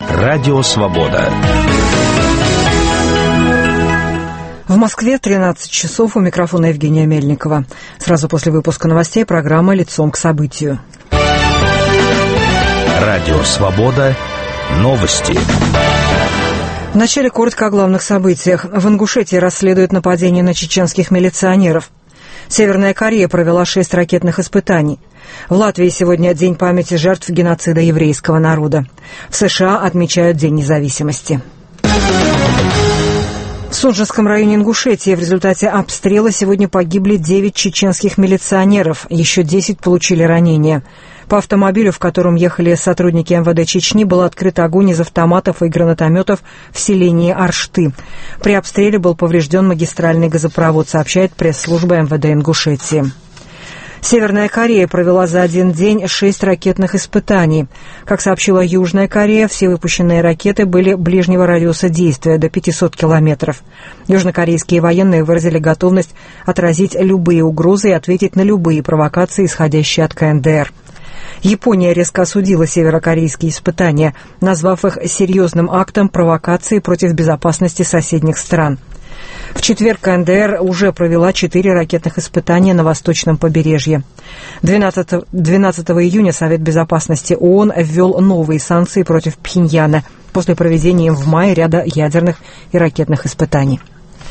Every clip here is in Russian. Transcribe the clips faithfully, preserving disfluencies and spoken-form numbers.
Радио «Свобода». В Москве тринадцать часов, у микрофона Евгения Мельникова. Сразу после выпуска новостей программа «Лицом к событию». Радио «Свобода». Новости. Вначале коротко о главных событиях. В Ингушетии расследуют нападение на чеченских милиционеров. Северная Корея провела шесть ракетных испытаний. В Латвии сегодня День памяти жертв геноцида еврейского народа. В США отмечают День независимости. В Сунжинском районе Ингушетии в результате обстрела сегодня погибли девять чеченских милиционеров, еще десять получили ранения. По автомобилю, в котором ехали сотрудники эм вэ дэ Чечни, был открыт огонь из автоматов и гранатометов в селении Аршты. При обстреле был поврежден магистральный газопровод, сообщает пресс-служба эм вэ дэ Ингушетии. Северная Корея провела за один день шесть ракетных испытаний. Как сообщила Южная Корея, все выпущенные ракеты были ближнего радиуса действия до пятисот километров. Южнокорейские военные выразили готовность отразить любые угрозы и ответить на любые провокации, исходящие от ка эн дэ эр. Япония резко осудила северокорейские испытания, назвав их серьезным актом провокации против безопасности соседних стран. В четверг ка эн дэ эр уже провела четыре ракетных испытания на восточном побережье. двенадцатого июня Совет безопасности ООН ввел новые санкции против Пхеньяна после проведения им в мае ряда ядерных и ракетных испытаний.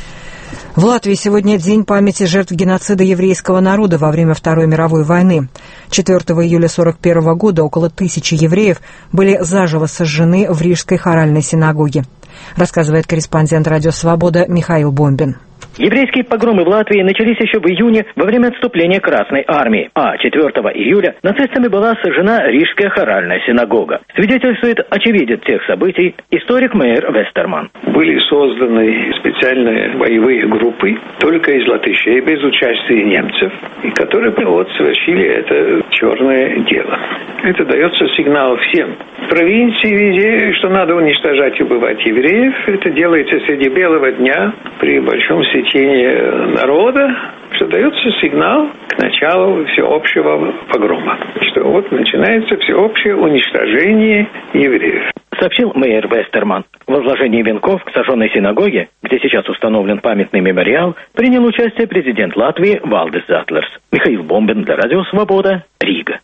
В Латвии сегодня День памяти жертв геноцида еврейского народа во время Второй мировой войны. четвёртого июля сорок первого года около тысячи евреев были заживо сожжены в Рижской хоральной синагоге, рассказывает корреспондент «Радио Свобода» Михаил Бомбин. Еврейские погромы в Латвии начались еще в июне во время отступления Красной Армии, а четвёртого июля нацистами была сожжена Рижская хоральная синагога. Свидетельствует очевидец тех событий историк Мэйр Вестерман. Были созданы специальные боевые группы только из латышей, без участия немцев, и которые вот совершили это черное дело. Это дается сигнал всем. В провинции везде, что надо уничтожать и убивать евреев. Это делается среди белого дня при большом стечении народа, что дается сигнал к началу всеобщего погрома. Что вот начинается всеобщее уничтожение евреев. Сообщил Мэйр Вестерман. В возложении венков к сожженной синагоге, где сейчас установлен памятный мемориал, принял участие президент Латвии Валдис Затлерс. Михаил Бомбин для Радио Свобода, Рига.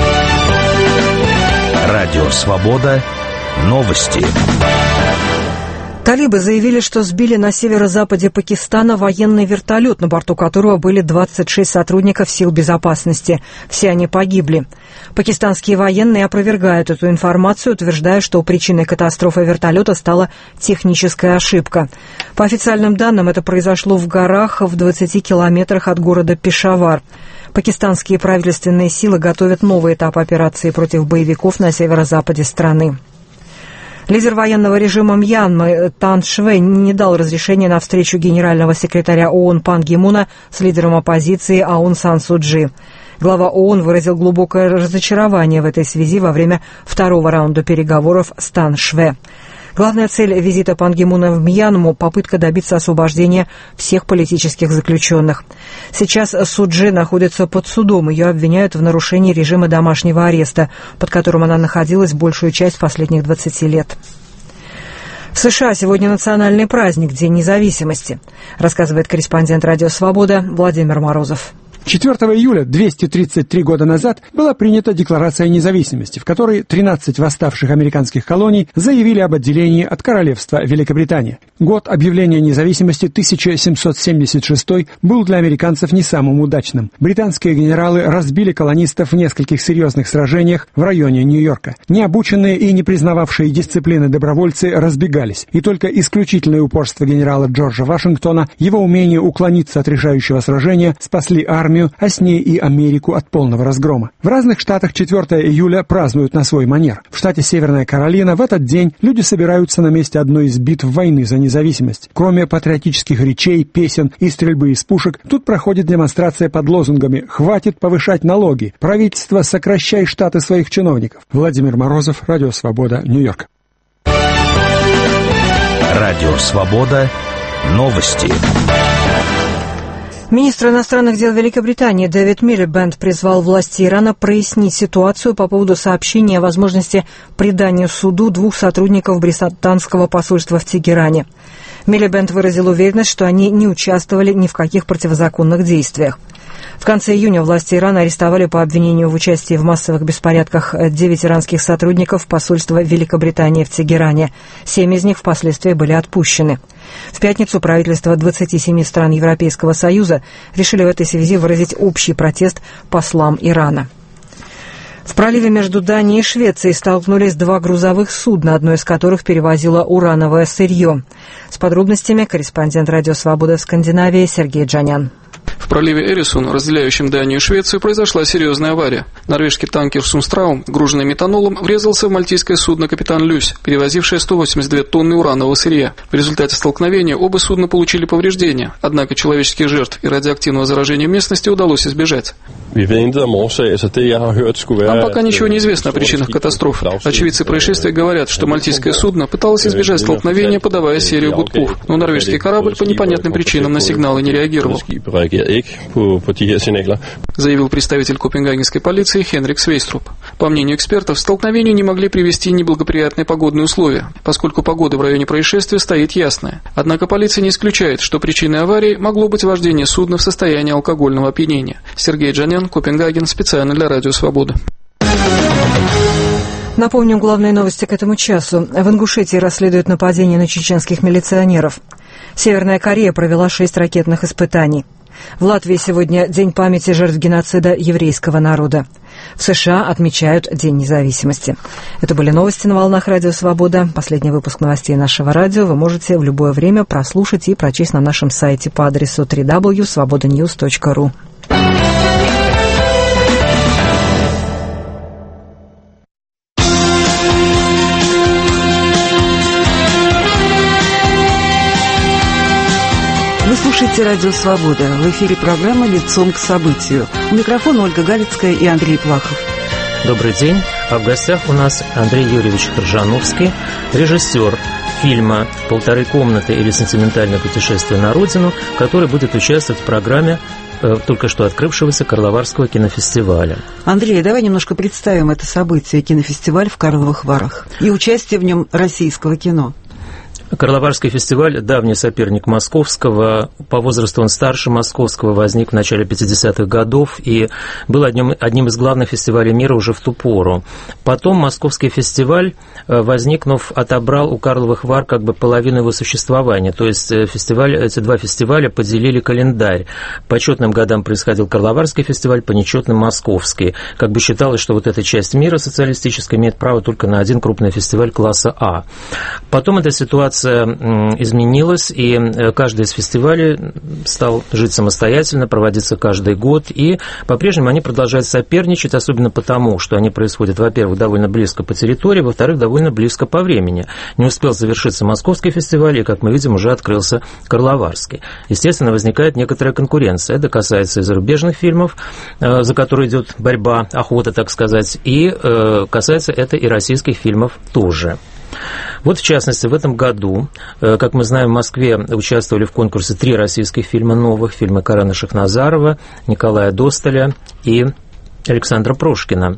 Радио Свобода. Новости. Талибы заявили, что сбили на северо-западе Пакистана военный вертолет, на борту которого были двадцать шесть сотрудников сил безопасности. Все они погибли. Пакистанские военные опровергают эту информацию, утверждая, что причиной катастрофы вертолета стала техническая ошибка. По официальным данным, это произошло в горах в двадцати километрах от города Пешавар. Пакистанские правительственные силы готовят новый этап операции против боевиков на северо-западе страны. Лидер военного режима Мьянмы Тан Швэ не дал разрешения на встречу генерального секретаря ООН Пан Ги Муна с лидером оппозиции Аун Сан Су Чжи. Глава ООН выразил глубокое разочарование в этой связи во время второго раунда переговоров с Тан Швэ. Главная цель визита Пан Ги Муна в Мьянму – попытка добиться освобождения всех политических заключенных. Сейчас Су Чжи находится под судом. Ее обвиняют в нарушении режима домашнего ареста, под которым она находилась большую часть последних двадцати лет. В США сегодня национальный праздник – День независимости, рассказывает корреспондент «Радио Свобода» Владимир Морозов. четвёртого июля двести тридцать три года назад была принята Декларация независимости, в которой тринадцать восставших американских колоний заявили об отделении от Королевства Великобритания. Год объявления независимости тысяча семьсот семьдесят шестой был для американцев не самым удачным. Британские генералы разбили колонистов в нескольких серьезных сражениях в районе Нью-Йорка. Необученные и не признававшие дисциплины добровольцы разбегались, и только исключительное упорство генерала Джорджа Вашингтона, его умение уклониться от решающего сражения спасли армию, а с ней и Америку от полного разгрома. В разных штатах четвёртого июля празднуют на свой манер. В штате Северная Каролина в этот день люди собираются на месте одной из битв войны за независимость. Кроме патриотических речей, песен и стрельбы из пушек, тут проходит демонстрация под лозунгами «Хватит повышать налоги! Правительство, сокращай штаты своих чиновников!» Владимир Морозов, Радио Свобода, Нью-Йорк. Радио Свобода. Новости. Министр иностранных дел Великобритании Дэвид Милибэнд призвал власти Ирана прояснить ситуацию по поводу сообщения о возможности предания суду двух сотрудников британского посольства в Тегеране. Милибэнд выразил уверенность, что они не участвовали ни в каких противозаконных действиях. В конце июня власти Ирана арестовали по обвинению в участии в массовых беспорядках девять иранских сотрудников посольства Великобритании в Тегеране. Семь из них впоследствии были отпущены. В пятницу правительства двадцати семи стран Европейского Союза решили в этой связи выразить общий протест послам Ирана. В проливе между Данией и Швецией столкнулись два грузовых судна, одно из которых перевозило урановое сырье. С подробностями корреспондент «Радио Свобода» в Скандинавии Сергей Джанян. В проливе Эресун, разделяющем Данию и Швецию, произошла серьезная авария. Норвежский танкер «Сунстраум», груженный метанолом, врезался в мальтийское судно «Капитан Люсь», перевозившее сто восемьдесят две тонны уранового сырья. В результате столкновения оба судна получили повреждения, однако человеческих жертв и радиоактивного заражения местности удалось избежать. Нам пока ничего не известно о причинах катастрофы. Очевидцы происшествия говорят, что мальтийское судно пыталось избежать столкновения, подавая серию гудков, но норвежский корабль по непонятным причинам на сигналы не реагировал, заявил представитель копенгагенской полиции Хенрик Свейструп. По мнению экспертов, столкновению не могли привести неблагоприятные погодные условия, поскольку погода в районе происшествия стоит ясная. Однако полиция не исключает, что причиной аварии могло быть вождение судна в состоянии алкогольного опьянения. Сергей Джанян, Копенгаген, специально для Радио Свобода. Напомним главные новости к этому часу. В Ингушетии расследуют нападение на чеченских милиционеров. Северная Корея провела шесть ракетных испытаний. В Латвии сегодня День памяти жертв геноцида еврейского народа. В США отмечают День независимости. Это были новости на волнах Радио Свобода. Последний выпуск новостей нашего радио вы можете в любое время прослушать и прочесть на нашем сайте по адресу дабл ю дабл ю дабл ю точка свобода ньюс точка ру. Вы слушаете «Радио Свобода». В эфире программа «Лицом к событию». У микрофона Ольга Галицкая и Андрей Плахов. Добрый день. А в гостях у нас Андрей Юрьевич Кржановский, режиссер фильма «Полторы комнаты» или «Сентиментальное путешествие на родину», который будет участвовать в программе э, только что открывшегося Карловарского кинофестиваля. Андрей, давай немножко представим это событие, кинофестиваль в Карловых Варах, и участие в нем российского кино. Карловарский фестиваль, давний соперник московского, по возрасту он старше московского, возник в начале пятидесятых годов и был одним, одним из главных фестивалей мира уже в ту пору. Потом московский фестиваль, возникнув, отобрал у Карловых Вар как бы половину его существования, то есть фестиваль, эти два фестиваля поделили календарь. По четным годам происходил Карловарский фестиваль, по нечетным московский. Как бы считалось, что вот эта часть мира социалистическая имеет право только на один крупный фестиваль класса А. Потом эта ситуация изменилась, и каждый из фестивалей стал жить самостоятельно, проводиться каждый год, и по-прежнему они продолжают соперничать, особенно потому, что они происходят, во-первых, довольно близко по территории, во-вторых, довольно близко по времени. Не успел завершиться московский фестиваль, и, как мы видим, уже открылся Карловарский. Естественно, возникает некоторая конкуренция. Это касается и зарубежных фильмов, за которые идет борьба, охота, так сказать, и касается это и российских фильмов тоже. Вот, в частности, в этом году, как мы знаем, в Москве участвовали в конкурсе три российских фильма новых, фильмы Карена Шахназарова, Николая Достоля и Александра Прошкина.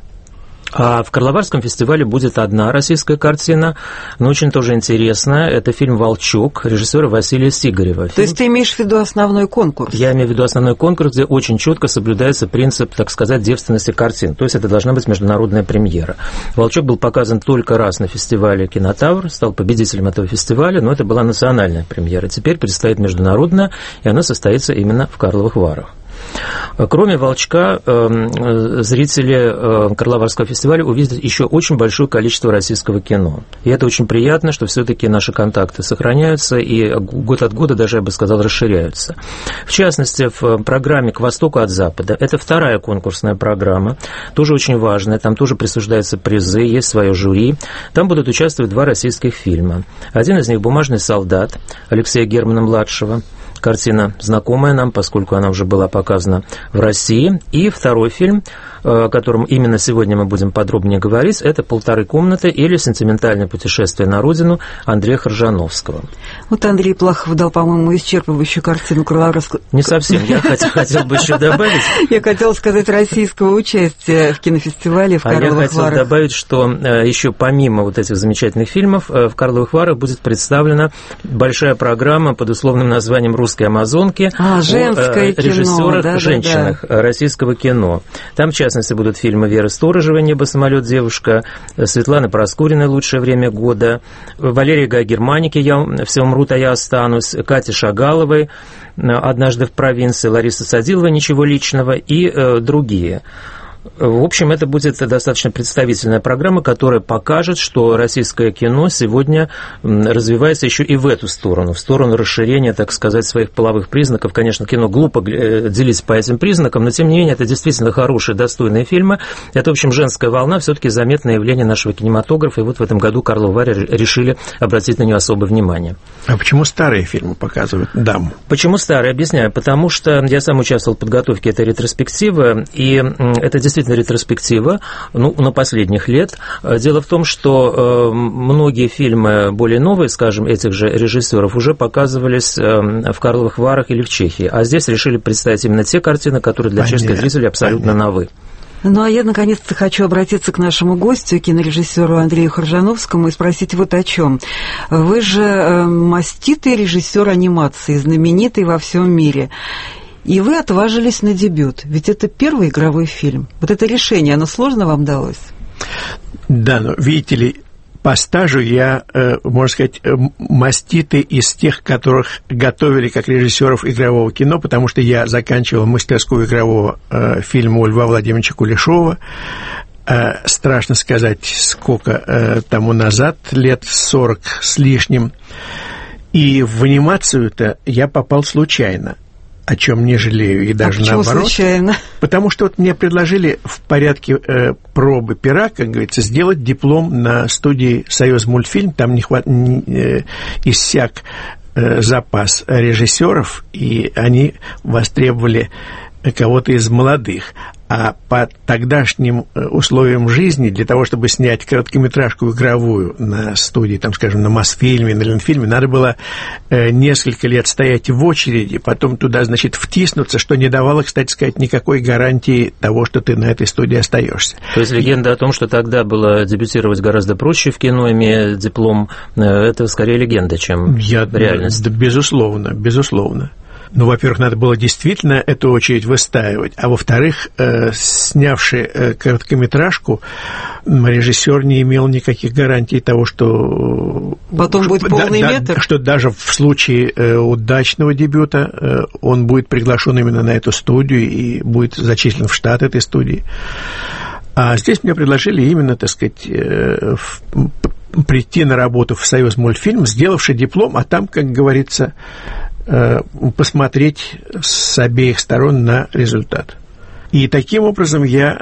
А в Карловарском фестивале будет одна российская картина, но очень тоже интересная. Это фильм «Волчок» режиссера Василия Сигарева. То есть ты имеешь в виду основной конкурс? Я имею в виду основной конкурс, где очень четко соблюдается принцип, так сказать, девственности картин. То есть это должна быть международная премьера. «Волчок» был показан только раз на фестивале «Кинотавр», стал победителем этого фестиваля, но это была национальная премьера. Теперь предстоит международная, и она состоится именно в Карловых Варах. Кроме «Волчка», зрители Карловарского фестиваля увидят еще очень большое количество российского кино. И это очень приятно, что все-таки наши контакты сохраняются и год от года даже, я бы сказал, расширяются. В частности, в программе «К востоку от запада», это вторая конкурсная программа, тоже очень важная, там тоже присуждаются призы, есть свое жюри. Там будут участвовать два российских фильма. Один из них «Бумажный солдат» Алексея Германа-младшего, Картина знакомая нам, поскольку она уже была показана в России. И второй фильм, о котором именно сегодня мы будем подробнее говорить, это «Полторы комнаты» или «Сентиментальное путешествие на родину» Андрея Хоржановского. Вот Андрей Плахов дал, по-моему, исчерпывающую картину Крыловского. Не совсем. Я хотел, хотел бы еще добавить. Я хотела сказать российского участия в кинофестивале в Карловых Варах. А я хотел добавить, что еще помимо вот этих замечательных фильмов в Карловых Варах будет представлена большая программа под условным названием «Русские амазонки» а, женское о режиссерах, да, женщинах да, да. российского кино. Там, в частности, будут фильмы Веры Сторожевой «Небо, самолет, девушка», Светланы Проскуриной «Лучшее время года», Валерии Гай-Германики «Я все умрут, а я останусь», Кати Шагаловой «Однажды в провинции», Ларисы Садиловой «Ничего личного» и э, другие. В общем, это будет достаточно представительная программа, которая покажет, что российское кино сегодня развивается еще и в эту сторону, в сторону расширения, так сказать, своих половых признаков. Конечно, кино глупо делить по этим признакам, но, тем не менее, это действительно хорошие, достойные фильмы. Это, в общем, женская волна, все-таки заметное явление нашего кинематографа, и вот в этом году Карловы Вары решили обратить на нее особое внимание. А почему старые фильмы показывают дам? Почему старые? Объясняю. Потому что я сам участвовал в подготовке этой ретроспективы, и это действительно действительно ретроспектива, ну, на последних лет. Дело в том, что э, многие фильмы более новые, скажем, этих же режиссеров уже показывались э, в Карловых Варах или в Чехии, а здесь решили представить именно те картины, которые для Понятно. чешских зрителей абсолютно Понятно. новы. Ну, а я, наконец-то, хочу обратиться к нашему гостю, кинорежиссеру Андрею Хоржановскому, и спросить вот о чем. Вы же э, маститый режиссер анимации, знаменитый во всем мире. И вы отважились на дебют, ведь это первый игровой фильм. Вот это решение, оно сложно вам далось? Да, но, видите ли, по стажу я, можно сказать, маститый из тех, которых готовили как режиссеров игрового кино, потому что я заканчивал мастерскую игрового фильма у Льва Владимировича Кулешова. Страшно сказать, сколько тому назад, лет сорок с лишним. И в анимацию-то я попал случайно, о чем не жалею, и даже а наоборот. Случайно? Потому что вот мне предложили в порядке э, пробы пера, как говорится, сделать диплом на студии «Союзмультфильм». Там не хват... не, э, иссяк э, запас режиссеров, и они востребовали кого-то из молодых. А по тогдашним условиям жизни, для того, чтобы снять короткометражку игровую на студии, там, скажем, на Мосфильме, на Ленфильме, надо было э, несколько лет стоять в очереди, потом туда, значит, втиснуться, что не давало, кстати сказать, никакой гарантии того, что ты на этой студии остаешься. То есть легенда И... о том, что тогда было дебютировать гораздо проще в кино, имея диплом, это скорее легенда, чем Я... реальность. Да, безусловно, безусловно. Ну, во-первых, надо было действительно эту очередь выстаивать, а во-вторых, э, снявший э, короткометражку, режиссер не имел никаких гарантий того, что... Потом будет полный да, метр? Да, что даже в случае э, удачного дебюта э, он будет приглашен именно на эту студию и будет зачислен в штат этой студии. А здесь мне предложили именно, так сказать, э, в, прийти на работу в «Союзмультфильм», сделавший диплом, а там, как говорится... посмотреть с обеих сторон на результат. И таким образом я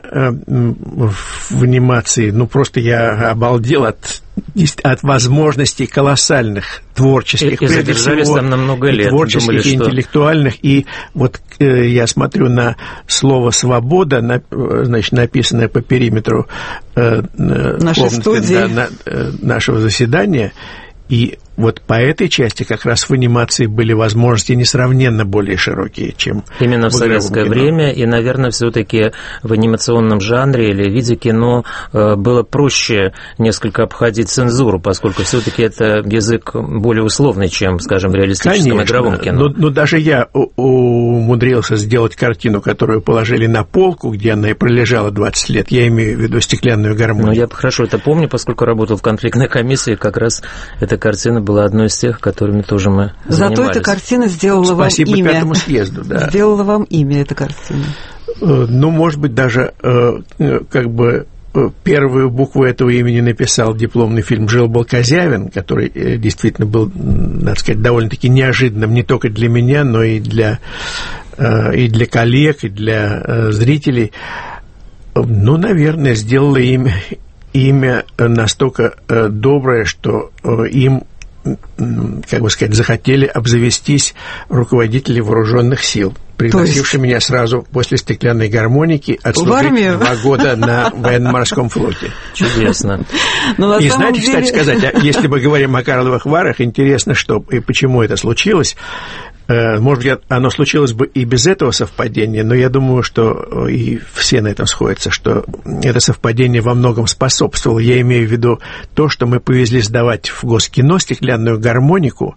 в анимации, ну, просто я обалдел от, от возможностей колоссальных творческих, и, и прежде всего, там на много лет, творческих думали, и что... интеллектуальных. И вот э, я смотрю на слово «свобода», на, значит, написанное по периметру э, комнаты да, на, э, нашего заседания, и вот по этой части как раз в анимации были возможности несравненно более широкие, чем именно в, в советское кино. время, и, наверное, все-таки в анимационном жанре или виде кино было проще несколько обходить цензуру, поскольку все-таки это язык более условный, чем, скажем, в реалистическом Конечно, игровом кино. Но, но даже я умудрился сделать картину, которую положили на полку, где она и пролежала двадцать лет, я имею в виду «Стеклянную гармонию». Ну, я хорошо это помню, поскольку работал в конфликтной комиссии, как раз эта картина была одной из тех, которыми тоже мы занимались. Зато эта картина сделала Спасибо вам имя. Спасибо Пятому съезду, да. Сделала вам имя эта картина. Ну, может быть, даже как бы первую букву этого имени написал дипломный фильм «Жил-был Козявин», который действительно был, надо сказать, довольно-таки неожиданным не только для меня, но и для, и для коллег, и для зрителей. Ну, наверное, сделала имя... имя настолько доброе, что им как бы сказать, захотели обзавестись руководители вооруженных сил, пригласившие меня сразу после «Стеклянной гармоники» отслужить два года на военно-морском флоте. Чудесно. И знаете, кстати сказать, если мы говорим о Карловых Варах, интересно, что и почему это случилось. Может быть, оно случилось бы и без этого совпадения, но я думаю, что и все на этом сходятся, что это совпадение во многом способствовало. Я имею в виду то, что мы повезли сдавать в Госкино «Стеклянную гармонику»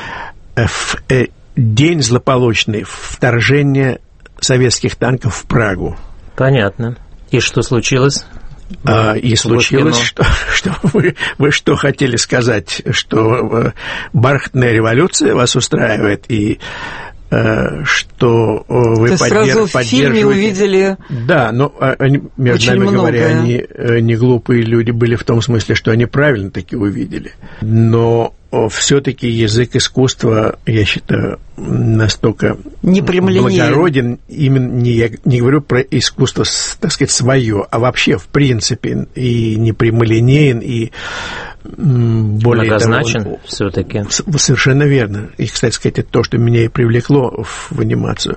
в день злополучный вторжения советских танков в Прагу. Понятно. И что случилось? А, и случилось, что, что вы, вы что хотели сказать, что бархатная революция вас устраивает, и э, что вы поддерж, сразу в фильме увидели. Да, но они, между нами многое. говоря, они не глупые люди были в том смысле, что они правильно таки увидели. Но все-таки язык искусства, я считаю, настолько благороден, именно не, я не говорю про искусство, так сказать, свое, а вообще в принципе, и не прямолинеен, и более многозначен того, все-таки. Совершенно верно. И, кстати сказать, это то, что меня и привлекло в анимацию,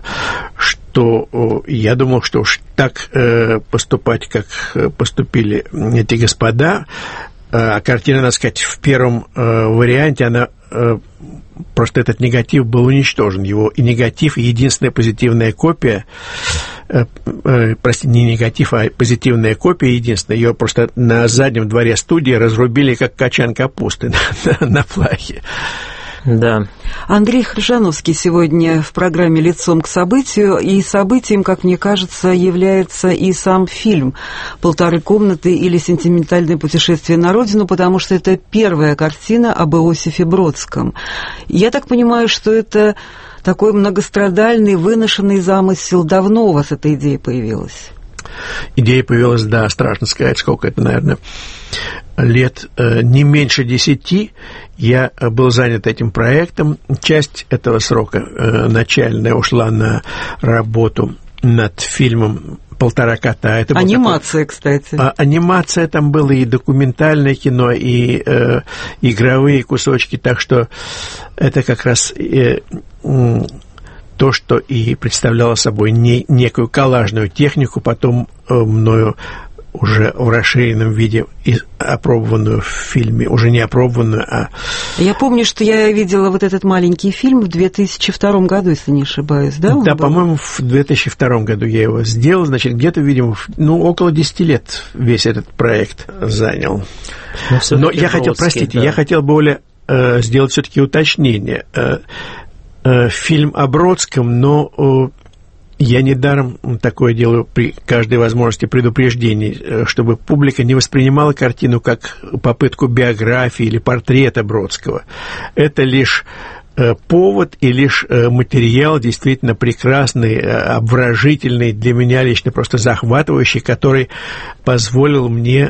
что я думал, что уж так поступать, как поступили эти господа. А картина, надо сказать, в первом э, варианте, она э, просто этот негатив был уничтожен. Его и негатив, и единственная позитивная копия, э, э, простите, не негатив, а позитивная копия единственная, ее просто на заднем дворе студии разрубили, как качан капусты на, на, на плахе. Да. Андрей Хржановский сегодня в программе «Лицом к событию», и событием, как мне кажется, является и сам фильм «Полторы комнаты» или «Сентиментальное путешествие на родину», потому что это первая картина об Иосифе Бродском. Я так понимаю, что это такой многострадальный, выношенный замысел. Давно у вас эта идея появилась? Идея появилась, да, страшно сказать, сколько это, наверное, лет э, не меньше десяти. Я был занят этим проектом. Часть этого срока э, начальная ушла на работу над фильмом «Полтора кота». Это анимация, такой, кстати. А, анимация там была, и документальное кино, и э, игровые кусочки, так что это как раз... Э, э, то, что и представляло собой не, некую коллажную технику, потом э, мною уже в расширенном виде и опробованную в фильме, уже не опробованную, а... Я помню, что я видела вот этот маленький фильм в две тысячи втором году, если не ошибаюсь, да? Да, по-моему, в две тысячи втором году я его сделал, значит, где-то, видимо, ну, около десяти лет весь этот проект занял. Но, Но я хотел, простите, да. я хотел более э, сделать все-таки уточнение. Э, фильм о Бродском, но я недаром такое делаю при каждой возможности предупреждений, чтобы публика не воспринимала картину как попытку биографии или портрета Бродского. Это лишь повод и лишь материал действительно прекрасный, обворожительный, для меня лично просто захватывающий, который позволил мне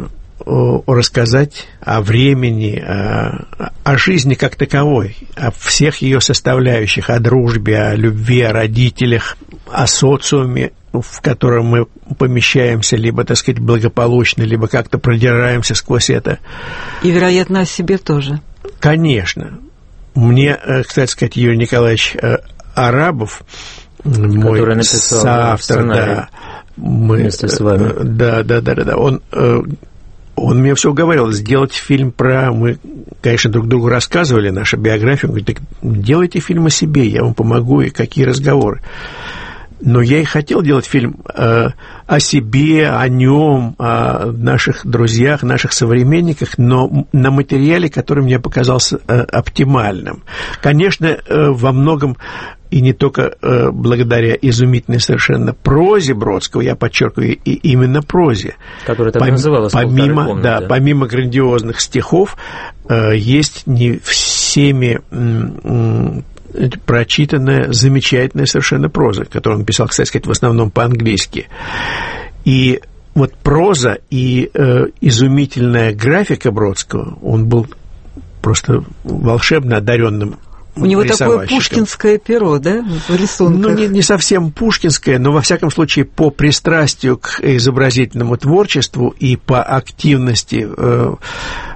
рассказать о времени, о, о жизни как таковой, о всех ее составляющих, о дружбе, о любви, о родителях, о социуме, в котором мы помещаемся, либо, так сказать, благополучно, либо как-то продираемся сквозь это. И, вероятно, о себе тоже. Конечно. Мне, кстати сказать, Юрий Николаевич Арабов, мой соавтор, да, мы, вместе с вами. Да, да, да, да, да, он... Он мне все говорил, сделать фильм про... Мы, конечно, друг другу рассказывали нашу биографию. Он говорит, так делайте фильм о себе, я вам помогу, и какие разговоры. Но я и хотел делать фильм э, о себе, о нем, о наших друзьях, наших современниках, но на материале, который мне показался э, оптимальным. Конечно, э, во многом... И не только э, благодаря изумительной совершенно прозе Бродского, я подчеркиваю, и именно прозе. Которая так Пом- называлась помимо, комнаты. Да, помимо грандиозных стихов, э, есть не всеми м- м- прочитанная, замечательная совершенно проза, которую он писал, кстати сказать, в основном по-английски. И вот проза и э, изумительная графика Бродского, он был просто волшебно одаренным. У него такое пушкинское перо, да, в рисунках? Ну, не, не совсем пушкинское, но, во всяком случае, по пристрастию к изобразительному творчеству и по активности э,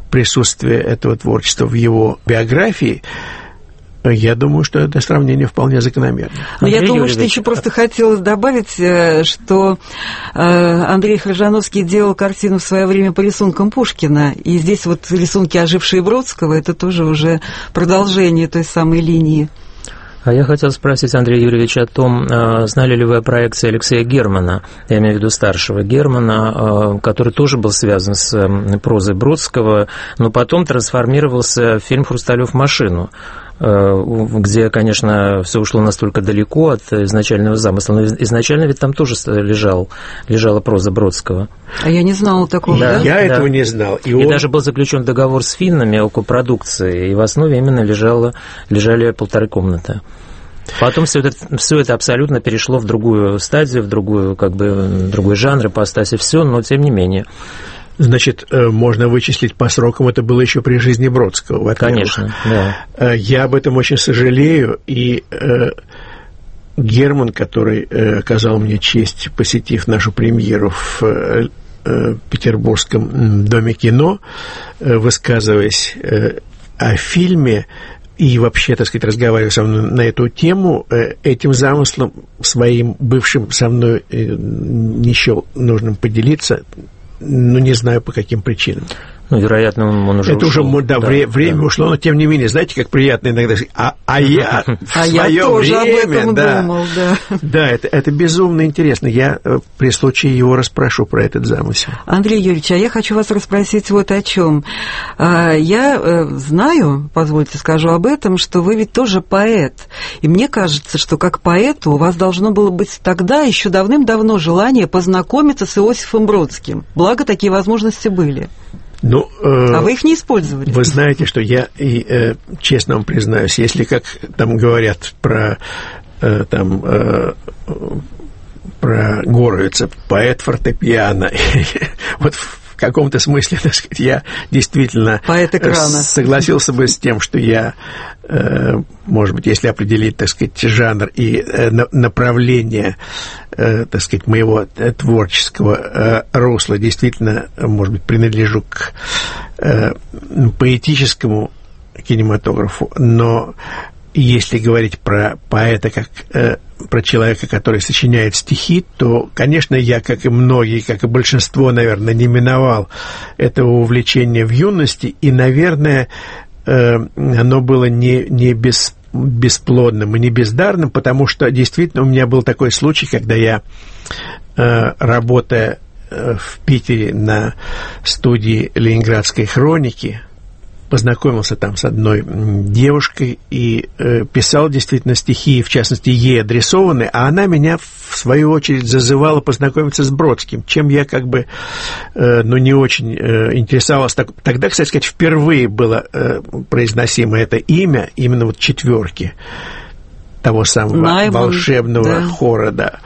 присутствие этого творчества в его биографии, я думаю, что это сравнение вполне закономерно. Но я думаю, Юрьевич, что еще просто хотелось добавить, что Андрей Хржановский делал картину в свое время по рисункам Пушкина, и здесь вот рисунки, ожившие Бродского, это тоже уже продолжение той самой линии. А я хотел спросить Андрея Юрьевича о том, знали ли вы о проекции Алексея Германа, я имею в виду старшего Германа, который тоже был связан с прозой Бродского, но потом трансформировался в фильм «Хрусталев машину», где, конечно, все ушло настолько далеко от изначального замысла, но изначально ведь там тоже лежал, лежала проза Бродского. А я не знала такого, да? да? Я да. этого не знал. И, и он... даже был заключен договор с финнами о копродукции, и в основе именно лежало, лежали полторы комнаты. Потом все это, все это абсолютно перешло в другую стадию, в другую, как бы, другой жанр, ипостаси, все, но тем не менее. Значит, можно вычислить по срокам, это было еще при жизни Бродского, во-первых. Конечно, да. Я об этом очень сожалею, и Герман, который оказал мне честь, посетив нашу премьеру в Петербургском доме кино, высказываясь о фильме и вообще, так сказать, разговаривая со мной на эту тему, этим замыслом своим бывшим со мной не счел нужным поделиться. Ну, не знаю, по каким причинам. Ну, вероятно, он, он уже Это ушел. уже, да, да, вре- время да. ушло, но тем не менее, знаете, как приятно иногда сказать, а, а я в а свое я тоже время, об этом да, думал, да. Да, это, это безумно интересно. Я при случае его расспрошу про этот замысел. Андрей Юрьевич, а я хочу вас расспросить вот о чем. Я знаю, позвольте скажу об этом, что вы ведь тоже поэт. И мне кажется, что как поэту у вас должно было быть тогда еще давным-давно желание познакомиться с Иосифом Бродским. Благо, такие возможности были. Ну, э, а вы их не использовали. Вы знаете, что я, и, э, честно вам признаюсь, если, как там говорят про, э, там, э, про Горовица, поэт фортепиано, вот в каком-то смысле, так сказать, я действительно согласился бы с тем, что я, э, может быть, если определить, так сказать, жанр и э, направление, э, так сказать, моего э, творческого э, русла, действительно, может быть, принадлежу к э, поэтическому кинематографу, но если говорить про поэта как э, про человека, который сочиняет стихи, то, конечно, я, как и многие, как и большинство, наверное, не миновал этого увлечения в юности, и, наверное, э, оно было не, не без, бесплодным и не бездарным, потому что действительно у меня был такой случай, когда я, э, работая э, в Питере на студии «Ленинградской хроники», познакомился там с одной девушкой и э, писал действительно стихи, в частности, ей адресованные, а она меня, в свою очередь, зазывала познакомиться с Бродским, чем я как бы, э, ну, не очень э, интересовался. Так, тогда, кстати сказать, впервые было э, произносимо это имя, именно вот четверки того самого Найман, волшебного да. хора, да.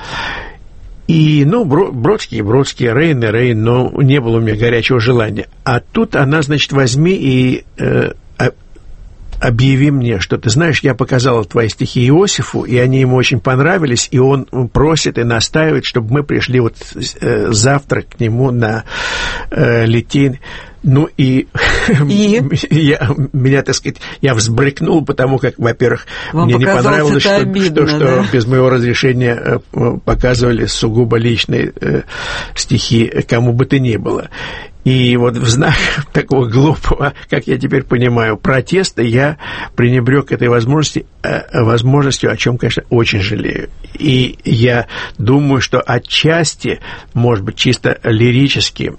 И, ну, Бродский, Бродский, Рейн и Рейн, но не было у меня горячего желания. А тут она, значит, возьми и э, объяви мне, что ты знаешь, я показал твои стихи Иосифу, и они ему очень понравились, и он просит и настаивает, чтобы мы пришли вот э, завтра к нему на э, Литейный. Ну и, и? я, меня, так сказать, я взбрыкнул, потому как, во-первых, Вам мне не понравилось, что, обидно, что, да? что без моего разрешения показывали сугубо личные э, стихи кому бы то ни было. И вот в знак такого глупого, как я теперь понимаю, протеста я пренебрег этой возможности, э, возможностью, о чем, конечно, очень жалею. И я думаю, что отчасти, может быть, чисто лирически,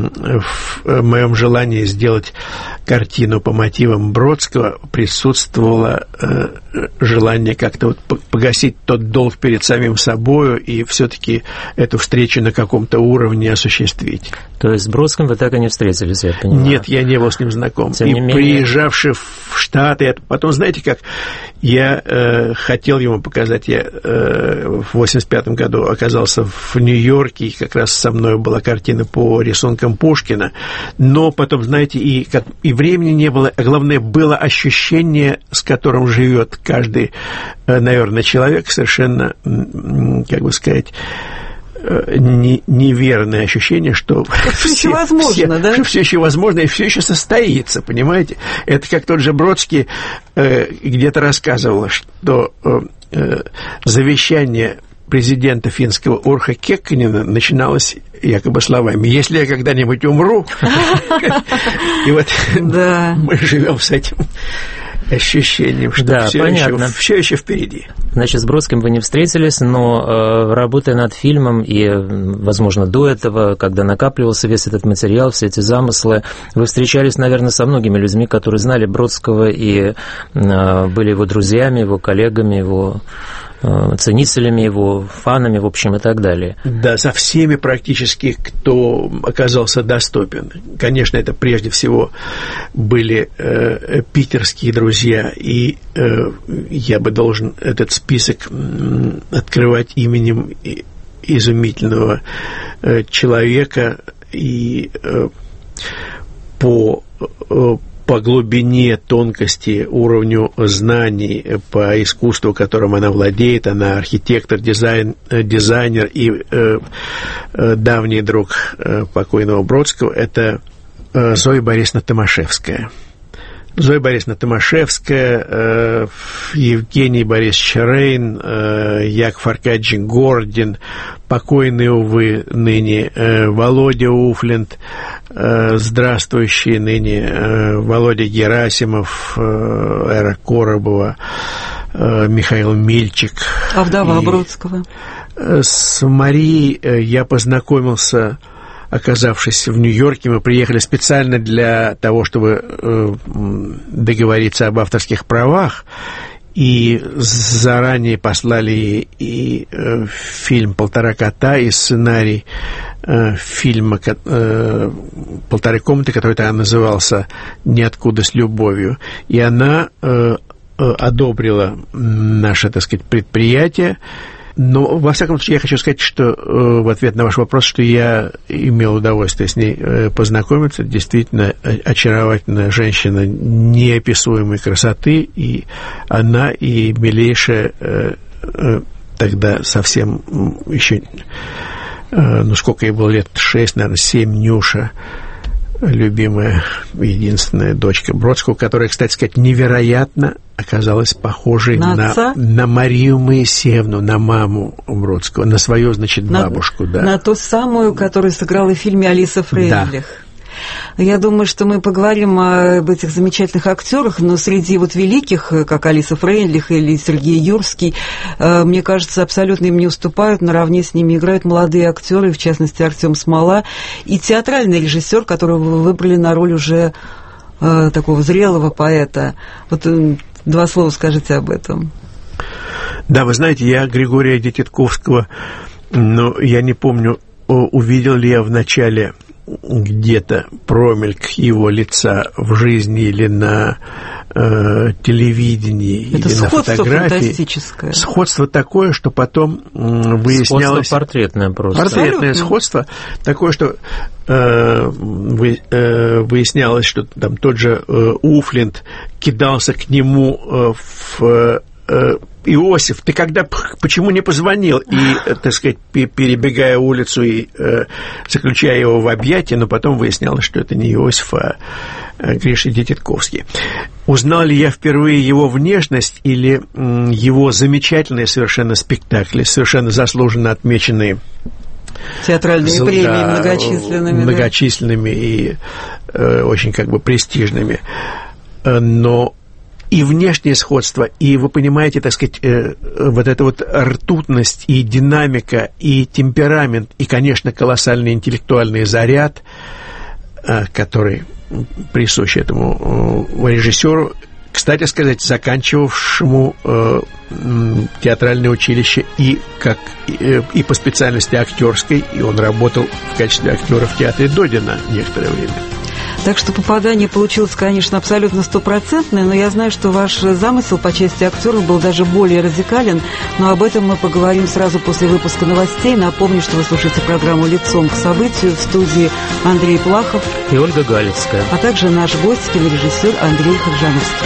в моем желании сделать картину по мотивам Бродского присутствовало э, желание как-то вот погасить тот долг перед самим собою и все-таки эту встречу на каком-то уровне осуществить. То есть с Бродским вы так и не встретились, я понимаю? Нет, я не был с ним знаком. Тем и не менее... приезжавший в Штаты, потом, знаете как, я э, хотел ему показать, я э, в восемьдесят пятом году оказался в Нью-Йорке, и как раз со мной была картина по рисункам Пушкина, но потом, знаете, и, как, и времени не было, а главное, было ощущение, с которым живет каждый, э, наверное, человек, совершенно, как бы сказать, не, неверное ощущение, что все, все еще возможно, все, да? Что все еще возможно и все еще состоится, понимаете? Это как тот же Бродский э, где-то рассказывал, что э, завещание президента финского Урха Кекконена начиналось якобы словами: «Если я когда-нибудь умру...» И вот мы живем с этим ощущением, что да, все, еще, все еще впереди. Значит, с Бродским вы не встретились, но э, работая над фильмом и, возможно, до этого, когда накапливался весь этот материал, все эти замыслы, вы встречались, наверное, со многими людьми, которые знали Бродского и э, были его друзьями, его коллегами, его ценителями его, фанами, в общем, и так далее. Да, со всеми практически, кто оказался доступен. Конечно, это прежде всего были э, питерские друзья, и э, я бы должен этот список э, открывать именем изумительного э, человека, и э, по э, по глубине, тонкости, уровню знаний, по искусству, которым она владеет. Она архитектор, дизайн, дизайнер и э, э, давний друг э, покойного Бродского. Это э, Зоя Борисовна Томашевская. Зоя Борисовна Томашевская, э, Евгений Борисович Рейн, э, Яков Аркадьевич Гордин, покойный, увы, ныне э, Володя Уфлент, э, здравствующий ныне э, Володя Герасимов, э, Эра Коробова, э, Михаил Мильчик. А вдова и, Бродского? Э, с Марией э, я познакомился, оказавшись в Нью-Йорке. Мы приехали специально для того, чтобы э, договориться об авторских правах, и заранее послали и, и э, фильм «Полтора кота» и сценарий э, фильма э, «Полторы комнаты», который тогда назывался «Ниоткуда с любовью». И она э, э, одобрила наше, так сказать, предприятие. Но, во всяком случае, я хочу сказать, что э, в ответ на ваш вопрос, что я имел удовольствие с ней э, познакомиться. Действительно очаровательная женщина неописуемой красоты, и она, и милейшая э, э, тогда совсем еще, э, ну, сколько ей было лет, шесть, наверное, семь, Нюша, любимая, единственная дочка Бродского, которая, кстати сказать, невероятно оказалась похожей на, на, на Марию Моисеевну, на маму Бродского, на свою, значит, бабушку. На, да. на ту самую, которую сыграла в фильме «Алиса Фрейндлих». Да. Я думаю, что мы поговорим об этих замечательных актерах, но среди вот великих, как Алиса Фрейндлих или Сергей Юрский, мне кажется, абсолютно им не уступают, наравне с ними играют молодые актеры, в частности, Артем Смола, и театральный режиссер, которого вы выбрали на роль уже такого зрелого поэта. Вот два слова скажите об этом. Да, вы знаете, я Григория Дитятковского, но я не помню, увидел ли я в начале где-то промельк его лица в жизни или на э, телевидении, это или на фотографии. Фантастическое. Сходство такое, что потом э, выяснялось... Сходство портретное просто. Портретное Абсолютно. Сходство такое, что э, вы, э, выяснялось, что там тот же э, Уфлент кидался к нему э, в... Э, Иосиф, ты когда, почему не позвонил? И, так сказать, перебегая улицу и э, заключая его в объятия, но потом выяснялось, что это не Иосиф, а Гриша Дитятковский. Узнал ли я впервые его внешность или м, его замечательные совершенно спектакли, совершенно заслуженно отмеченные театральными за, премиями да, многочисленными. Многочисленными да? и э, очень как бы престижными. Но и внешнее сходство, и, вы понимаете, так сказать, э, вот эта вот ртутность, и динамика, и темперамент, и, конечно, колоссальный интеллектуальный заряд, э, который присущ этому э, режиссеру, кстати сказать, заканчивавшему э, театральное училище и, как, э, и по специальности актерской, и он работал в качестве актера в театре Додина некоторое время. Так что попадание получилось, конечно, абсолютно стопроцентное, но я знаю, что ваш замысел по части актеров был даже более радикален, но об этом мы поговорим сразу после выпуска новостей. Напомню, что вы слушаете программу «Лицом к событию», в студии Андрей Плахов и Ольга Галицкая, а также наш гость, кинорежиссер Андрей Хоржановский.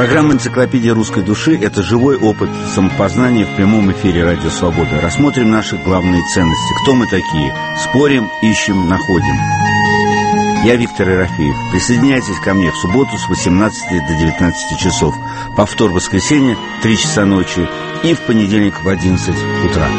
Программа «Энциклопедия русской души» — это живой опыт самопознания в прямом эфире «Радио Свобода». Рассмотрим наши главные ценности. Кто мы такие? Спорим, ищем, находим. Я Виктор Ерофеев. Присоединяйтесь ко мне в субботу с восемнадцати до девятнадцати часов. Повтор в воскресенье в три часа ночи и в понедельник в одиннадцать утра.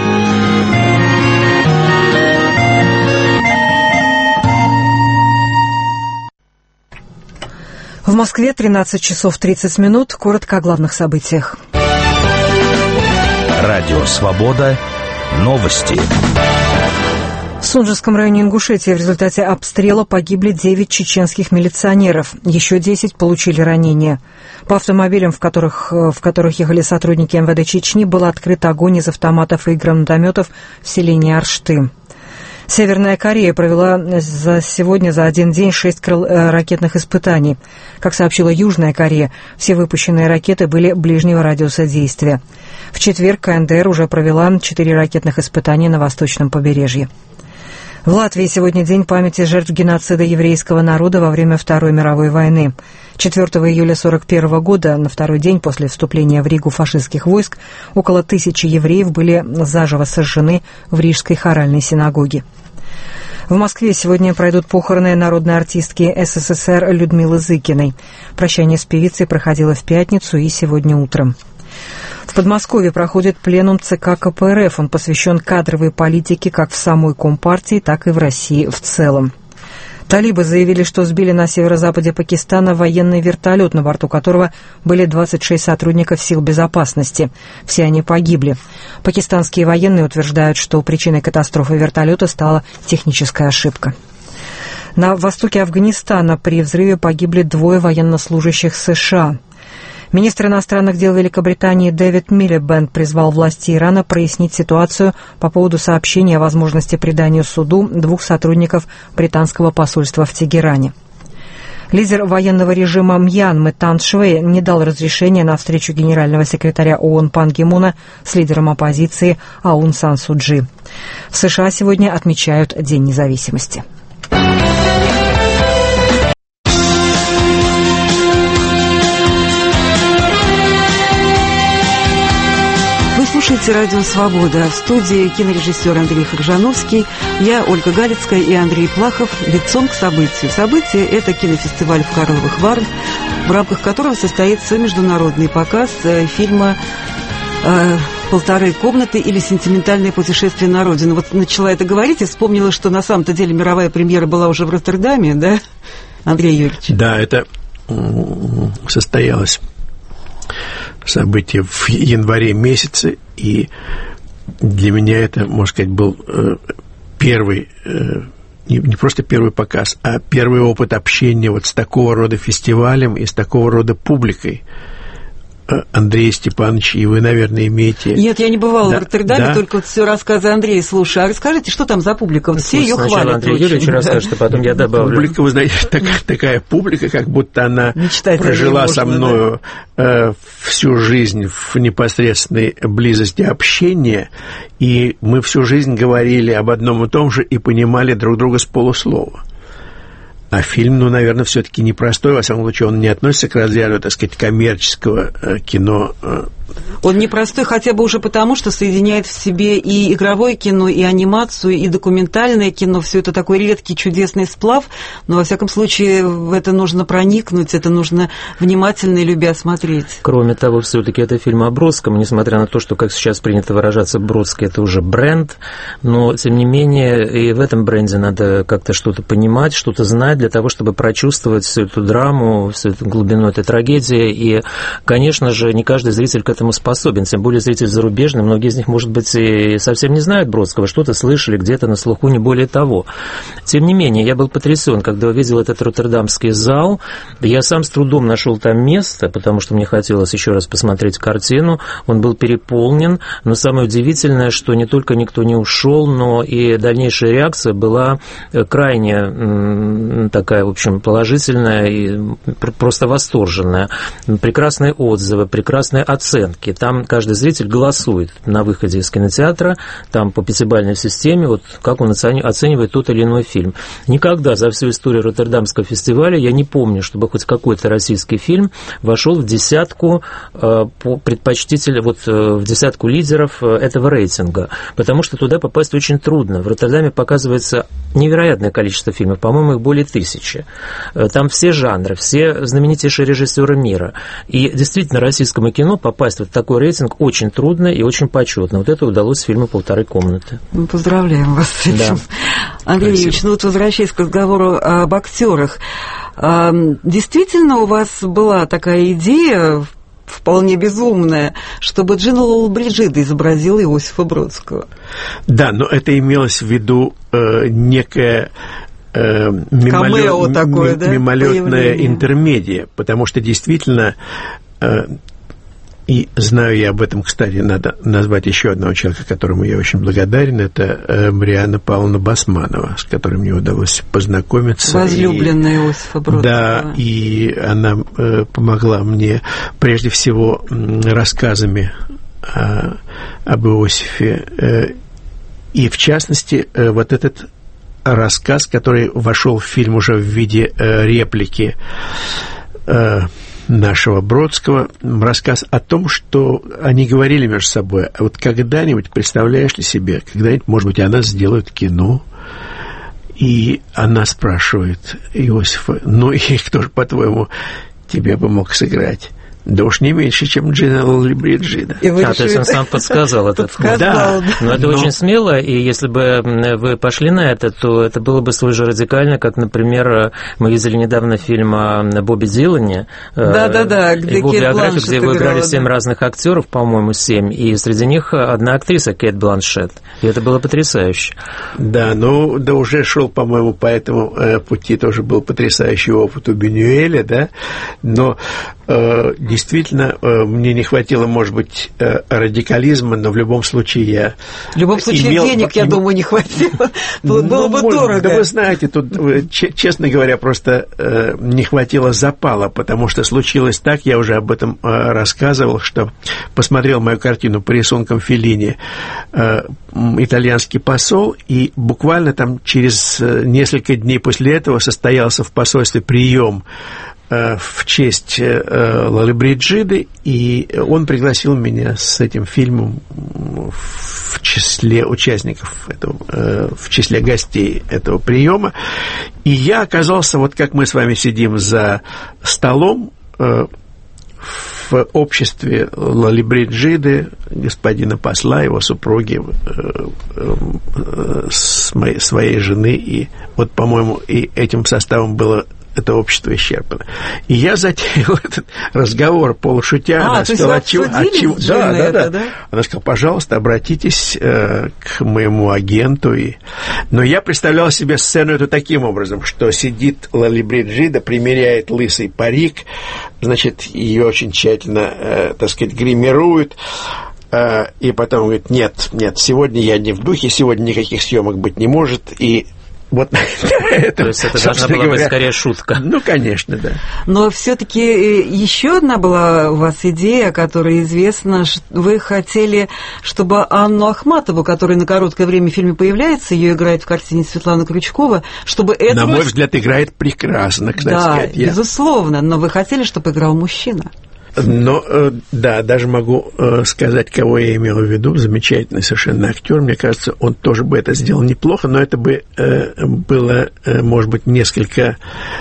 В Москве тринадцать часов тридцать минут. Коротко о главных событиях. Радио «Свобода». Новости. В Сунжском районе Ингушетии в результате обстрела погибли девять чеченских милиционеров. Еще десять получили ранения. По автомобилям, в которых, в которых ехали сотрудники эм вэ дэ Чечни, был открыт огонь из автоматов и гранатометов в селении Аршты. Северная Корея провела за сегодня за один день шесть крыл, э, ракетных испытаний. Как сообщила Южная Корея, все выпущенные ракеты были ближнего радиуса действия. В четверг ка эн дэ эр уже провела четыре ракетных испытания на восточном побережье. В Латвии сегодня день памяти жертв геноцида еврейского народа во время Второй мировой войны. четвёртого июля сорок первого года, на второй день после вступления в Ригу фашистских войск, около тысячи евреев были заживо сожжены в Рижской хоральной синагоге. В Москве сегодня пройдут похороны народной артистки эс эс эс эр Людмилы Зыкиной. Прощание с певицей проходило в пятницу и сегодня утром. В Подмосковье проходит пленум ЦК ка пэ эр эф. Он посвящен кадровой политике как в самой Компартии, так и в России в целом. Талибы заявили, что сбили на северо-западе Пакистана военный вертолет, на борту которого были двадцать шесть сотрудников сил безопасности. Все они погибли. Пакистанские военные утверждают, что причиной катастрофы вертолета стала техническая ошибка. На востоке Афганистана при взрыве погибли двое военнослужащих США. Министр иностранных дел Великобритании Дэвид Милибэнд призвал власти Ирана прояснить ситуацию по поводу сообщения о возможности предания суду двух сотрудников британского посольства в Тегеране. Лидер военного режима Мьянмы Тан Швей не дал разрешения на встречу генерального секретаря ООН Пан Ги Муна с лидером оппозиции Аун Сан Су Чжи. В США сегодня отмечают День независимости. Слушайте «Радио Свобода». В студии кинорежиссер Андрей Хоржановский, я, Ольга Галицкая и Андрей Плахов. Лицом к событию. Событие – это кинофестиваль в Карловых Варах, в рамках которого состоится международный показ фильма «Полторы комнаты» или «Сентиментальное путешествие на родину». Вот начала это говорить и вспомнила, что на самом-то деле мировая премьера была уже в Роттердаме, да, Андрей Юрьевич? Да, это состоялось событие в январе месяце, и для меня это, можно сказать, был э, первый, э, не, не просто первый показ, а первый опыт общения вот с такого рода фестивалем и с такого рода публикой. Андрей Степанович, и вы, наверное, имеете... Нет, я не бывала да, в Роттердаме, да. только вот все рассказы Андрея слушаю. А расскажите, что там за публика? Вот все ее хвалят. Сначала Андрей очень. Юрьевич расскажет, а потом я добавлю. Публика, вы знаете, так, такая публика, как будто она Мечтать прожила можно, со мною да? э, всю жизнь в непосредственной близости общения, и мы всю жизнь говорили об одном и том же и понимали друг друга с полуслова. А фильм, ну, наверное, все-таки непростой, во всяком случае, он не относится к разряду, так сказать, коммерческого э, кино. Э. Он непростой хотя бы уже потому, что соединяет в себе и игровое кино, и анимацию, и документальное кино. Все это такой редкий, чудесный сплав, но, во всяком случае, в это нужно проникнуть, это нужно внимательно и любя смотреть. Кроме того, все-таки это фильм о Бродском, несмотря на то, что, как сейчас принято выражаться, Бродский – это уже бренд, но, тем не менее, и в этом бренде надо как-то что-то понимать, что-то знать, для того, чтобы прочувствовать всю эту драму, всю эту глубину этой трагедии. И, конечно же, не каждый зритель к этому способен, тем более зритель зарубежный. Многие из них, может быть, и совсем не знают Бродского, что-то слышали где-то на слуху, не более того. Тем не менее, я был потрясен, когда увидел этот роттердамский зал. Я сам с трудом нашел там место, потому что мне хотелось еще раз посмотреть картину. Он был переполнен, но самое удивительное, что не только никто не ушел, но и дальнейшая реакция была крайне такая, в общем, положительная и просто восторженная. Прекрасные отзывы, прекрасные оценки. оценки. Там каждый зритель голосует на выходе из кинотеатра, там по пятибалльной системе, вот как он оценивает тот или иной фильм. Никогда за всю историю Роттердамского фестиваля я не помню, чтобы хоть какой-то российский фильм вошел в десятку э, по предпочтителя, вот э, в десятку лидеров э, этого рейтинга, потому что туда попасть очень трудно. В Роттердаме показывается невероятное количество фильмов, по-моему, их более тысячи. Э, там все жанры, все знаменитейшие режиссеры мира. И действительно, российскому кино попасть в такой рейтинг очень трудно и очень почетно. Вот это удалось фильму «Полторы комнаты». Мы поздравляем вас с этим. Да. Андрей Юрьевич, ну вот возвращаясь к разговору об актерах, действительно у вас была такая идея, вполне безумная, чтобы Джина Лоллобриджида изобразила Иосифа Бродского? Да, но это имелось в виду э, некое э, мимолет, такое, да, мимолетная интермедия, потому что действительно... Э, И знаю я об этом, кстати, надо назвать еще одного человека, которому я очень благодарен. Это Марианна Павловна Басманова, с которой мне удалось познакомиться. Возлюбленная Иосифа Бродского. Да, и она э, помогла мне прежде всего рассказами э, об Иосифе. Э, и в частности, э, вот этот рассказ, который вошел в фильм уже в виде э, реплики э, нашего Бродского, рассказ о том, что они говорили между собой, а вот когда-нибудь, представляешь ли себе, когда-нибудь, может быть, она сделает кино, и она спрашивает Иосифа, ну и кто же, по-твоему, тебе бы мог сыграть? Да уж не меньше, чем Джина Лоллобриджида. А, то есть он сам подсказал этот ход. Да. Но это Но... очень смело, и если бы вы пошли на это, то это было бы столь же радикально, как, например, мы видели недавно фильм о Бобби Дилане. Да-да-да, где его Кейт биографию, Бланшетт где выбрали играла, семь да. разных актеров, по-моему, семь, и среди них одна актриса, Кейт Бланшетт. И это было потрясающе. Да, ну, да уже шел, по-моему, по этому э, пути тоже был потрясающий опыт у Бюнюэля, да, но э, действительно э, мне не хватило, может быть, э, радикализма, но в любом случае я... В любом случае имел... денег, я думаю, не хватило. Было ну, бы может, дорого. Да вы знаете, тут, честно говоря, просто э, не хватило запала, потому что случилось так, я уже об этом э, рассказывал, что посмотрел мою картину по рисункам Феллини э, «Итальянский посол», и буквально там через несколько дней после этого состоялся в посольстве прием в честь Лоллобриджиды, и он пригласил меня с этим фильмом в числе участников этого, в числе гостей этого приема, и я оказался, вот как мы с вами сидим за столом в обществе Лоллобриджиды, господина посла, его супруги, своей жены, и вот, по-моему, и этим составом было это общество исчерпано. И я затеял этот разговор полушутя. А, она то сказала, есть вы обсудили с да, да, это, да. да? Она сказала, пожалуйста, обратитесь э, к моему агенту. И... Но я представлял себе сцену эту таким образом, что сидит Лоллобриджида, примеряет лысый парик, значит, ее очень тщательно, э, так сказать, гримируют, э, и потом говорит, нет, нет, сегодня я не в духе, сегодня никаких съемок быть не может, и вот это, то есть это должна была говоря, быть скорее шутка. Ну, конечно, да. Но все-таки еще одна была у вас идея, которая известна. Вы хотели, чтобы Анну Ахматову, которая на короткое время в фильме появляется, ее играет в картине Светлана Крючкова, чтобы это... На мой взгляд, играет прекрасно, кстати да, сказать. Да, безусловно, но вы хотели, чтобы играл мужчина. Но, да, даже могу сказать, кого я имел в виду. Замечательный совершенно актер. Мне кажется, он тоже бы это сделал неплохо, но это бы было, может быть, несколько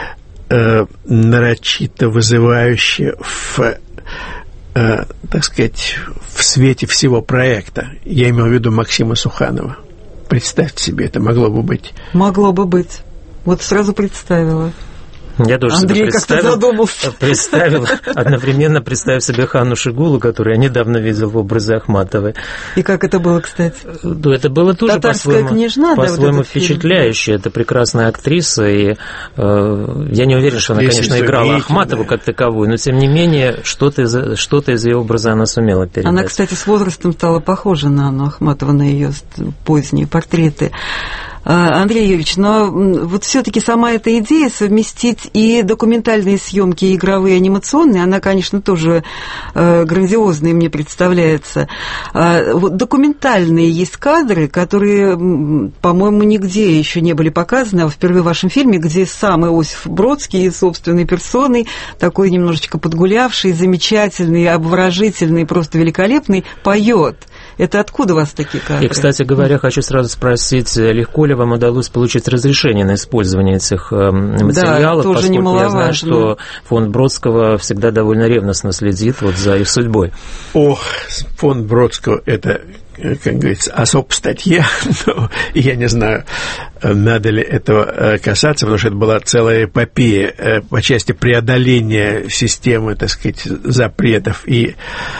нарочито вызывающе в, так сказать, в свете всего проекта. Я имел в виду Максима Суханова. Представьте себе, это могло бы быть. Могло бы быть. Вот сразу представила. Я тоже Андрей себе представил, задумался. представил, одновременно представив себе Ханну Шигулу, которую я недавно видел в образе Ахматовой. И как это было, кстати? Ну, это было тоже Татарская по-своему, княжна, по-своему да, вот впечатляюще. Это прекрасная актриса, и э, я не уверен, что она, конечно, играла Ахматову как таковую, но, тем не менее, что-то из, что-то из ее образа она сумела передать. Она, кстати, с возрастом стала похожа на Анну Ахматову, на ее поздние портреты. Андрей Юрьевич, но вот все-таки сама эта идея совместить и документальные съемки, и игровые, и анимационные, она, конечно, тоже э, грандиозной мне представляется. А, вот документальные есть кадры, которые, по-моему, нигде еще не были показаны, а впервые в вашем фильме, где сам Иосиф Бродский собственной персоной, такой немножечко подгулявший, замечательный, обворожительный, просто великолепный, поет. Это откуда у вас такие кадры? И, кстати говоря, хочу сразу спросить, легко ли вам удалось получить разрешение на использование этих материалов, да, поскольку я знаю, что фонд Бродского всегда довольно ревностно следит вот за их судьбой. Ох, фонд Бродского – это, как говорится, особая статья, но я не знаю, надо ли этого касаться, потому что это была целая эпопея по части преодоления системы, так сказать, запретов и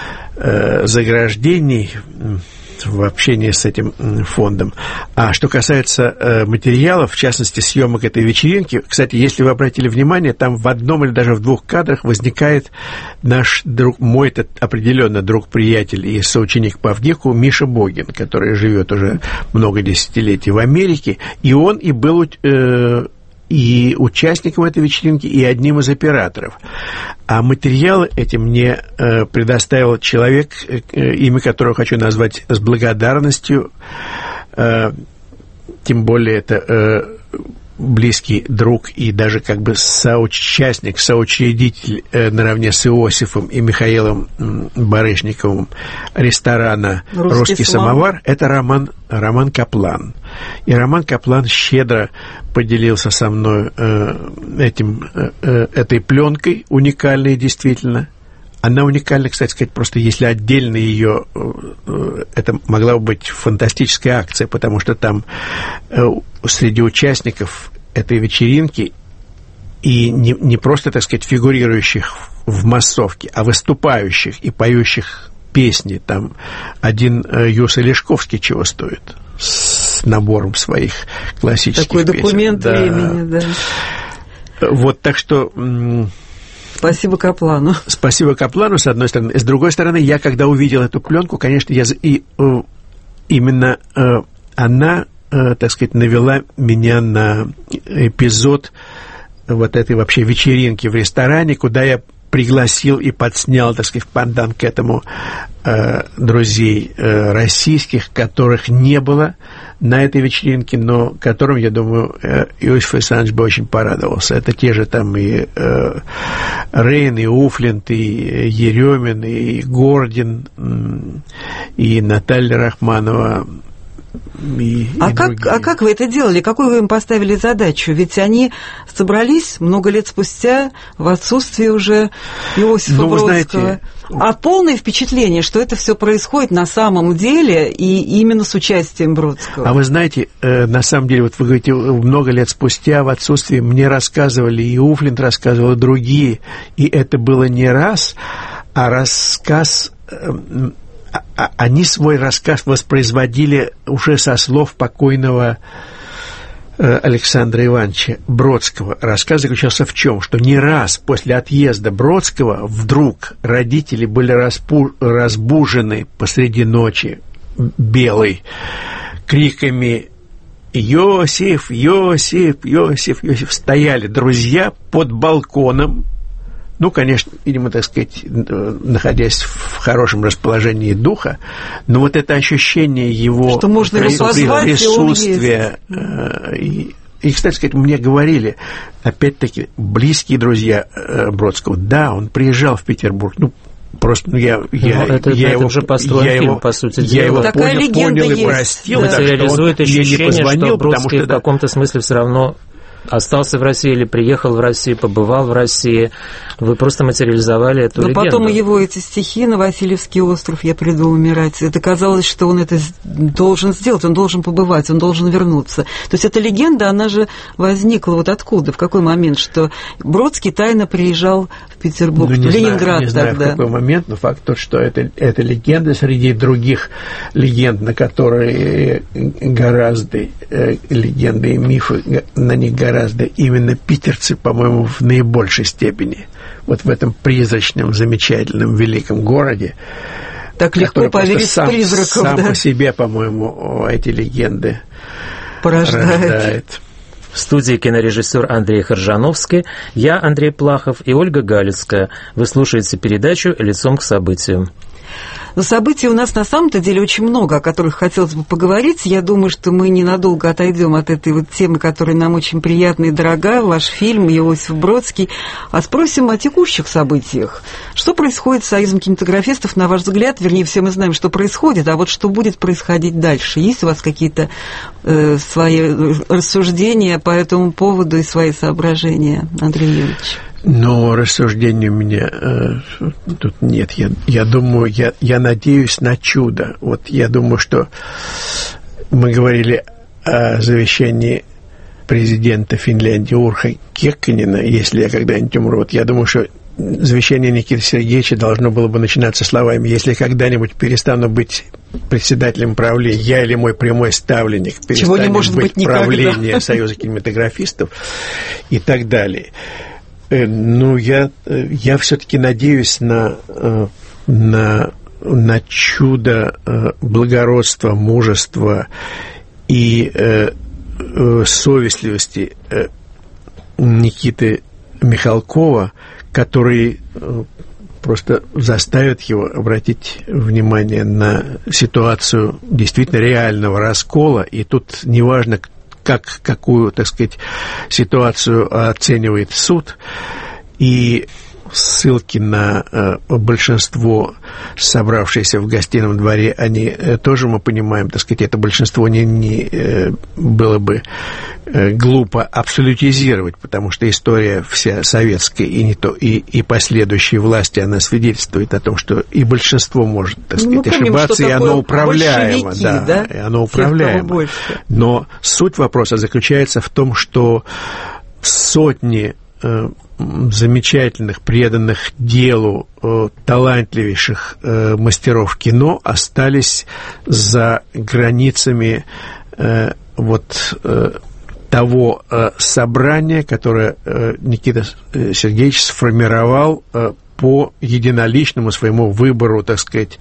заграждений в общении с этим фондом. А что касается материалов, в частности, съемок этой вечеринки, кстати, если вы обратили внимание, там в одном или даже в двух кадрах возникает наш друг, мой определенно друг-приятель и соученик по ВГИКу Миша Богин, который живет уже много десятилетий в Америке, и он и был э, и участником этой вечеринки, и одним из операторов. А материалы эти мне э, предоставил человек, э, имя которого хочу назвать с благодарностью, э, тем более это э, близкий друг и даже как бы соучастник, соучредитель э, наравне с Иосифом и Михаилом э, Барышниковым ресторана «Русский, Русский самовар», самовар, это Роман, Роман Каплан. И Роман Каплан щедро поделился со мной э, этим, э, этой пленкой, уникальной действительно. Она уникальна, кстати сказать, просто если отдельно ее, э, это могла бы быть фантастическая акция, потому что там э, среди участников этой вечеринки и не, не просто, так сказать, фигурирующих в массовке, а выступающих и поющих песни, там один э, Юса Лешковский чего стоит с набором своих классических такой песен. Такой документ да. времени, да. Вот, так что... Спасибо Каплану. Спасибо Каплану, с одной стороны. С другой стороны, я, когда увидел эту пленку, конечно, я и, э, именно э, она, э, так сказать, навела меня на эпизод вот этой вообще вечеринки в ресторане, куда я пригласил и подснял, так сказать, в пандан к этому э, друзей э, российских, которых не было на этой вечеринке, но которым, я думаю, э, Иосиф Александрович бы очень порадовался. Это те же там и э, Рейн, и Уфлинт, и Еремин, и Гордин, и Наталья Рахманова. И, а, и как, а как вы это делали? Какую вы им поставили задачу? Ведь они собрались много лет спустя в отсутствие уже Иосифа ну, Бродского. Знаете, а полное впечатление, что это все происходит на самом деле и именно с участием Бродского. А вы знаете, э, на самом деле, вот вы говорите, много лет спустя в отсутствие мне рассказывали, и Уфлинт рассказывал, и другие, и это было не раз, а рассказ... Э, они свой рассказ воспроизводили уже со слов покойного Александра Ивановича Бродского. Рассказ заключался в чем? Что не раз после отъезда Бродского вдруг родители были распу- разбужены посреди ночи белой криками «Иосиф! Иосиф! Иосиф! Иосиф!» Стояли друзья под балконом. Ну, конечно, видимо, так сказать, находясь в хорошем расположении духа, но вот это ощущение его, что можно его позвать, присутствия, и, и, кстати сказать, мне говорили, опять-таки, близкие друзья Бродского, да, он приезжал в Петербург, ну, просто, ну, я, я, ну, это, я это его, уже построен я фильм, его, по сути я дела. его Такая понял, легенда понял есть. и простил, Да. так что он реализует ощущение, мне не позвонил, что Бродский потому что... в каком-то смысле все равно остался в России или приехал в Россию, побывал в России. Вы просто материализовали эту Но легенду. потом его эти стихи «На Васильевский остров я приду умирать», это казалось, что он это должен сделать, он должен побывать, он должен вернуться. То есть эта легенда, она же возникла вот откуда, в какой момент, что Бродский тайно приезжал в Петербург, ну, в Ленинград знаю, не знаю, тогда. в какой момент, но факт тот, что это, это легенда среди других легенд, на которые гораздо, э, легенды и мифы, на них гораздо именно питерцы, по-моему, в наибольшей степени. Вот в этом призрачном, замечательном, великом городе. Так легко поверить сам, в призраков, сам да? по себе, по-моему, эти легенды порождает. рождает. В студии кинорежиссер Андрей Хоржановский, я, Андрей Плахов, и Ольга Галицкая. Вы слушаете передачу «Лицом к событию». Но событий у нас на самом-то деле очень много, о которых хотелось бы поговорить. Я думаю, что мы ненадолго отойдем от этой вот темы, которая нам очень приятна и дорога, ваш фильм «Иосиф Бродский», а спросим о текущих событиях. Что происходит с Союзом кинематографистов, на ваш взгляд? Вернее, все мы знаем, что происходит, а вот что будет происходить дальше? Есть у вас какие-то э, свои рассуждения по этому поводу и свои соображения, Андрей Юрьевич? Но рассуждений у меня э, тут нет. Я, я думаю, я, я надеюсь на чудо. Вот я думаю, что мы говорили о завещании президента Финляндии Урха Кекконена, если я когда-нибудь умру. Вот я думаю, что завещание Никиты Сергеевича должно было бы начинаться словами: если когда-нибудь перестану быть председателем правления, я или мой прямой ставленник перестанет быть, быть правлением Союза кинематографистов и так далее. Ну, я, я все-таки надеюсь на, на, на чудо благородства, мужества и э, совестливости Никиты Михалкова, который просто заставит его обратить внимание на ситуацию действительно реального раскола. И тут неважно, как, какую, так сказать, ситуацию оценивает суд, и ссылки на э, большинство, собравшееся в гостином дворе, они э, тоже, мы понимаем, так сказать, это большинство не, не э, было бы э, глупо абсолютизировать, потому что история вся советская и, не то, и, и последующей власти, она свидетельствует о том, что и большинство может, так сказать, ну, ошибаться, и оно управляемо. Да, да? И оно управляемо. Но суть вопроса заключается в том, что сотни э, замечательных, преданных делу, э, талантливейших э, мастеров кино остались за границами э, вот э, того э, собрания, которое э, Никита Сергеевич сформировал э, по единоличному своему выбору, так сказать,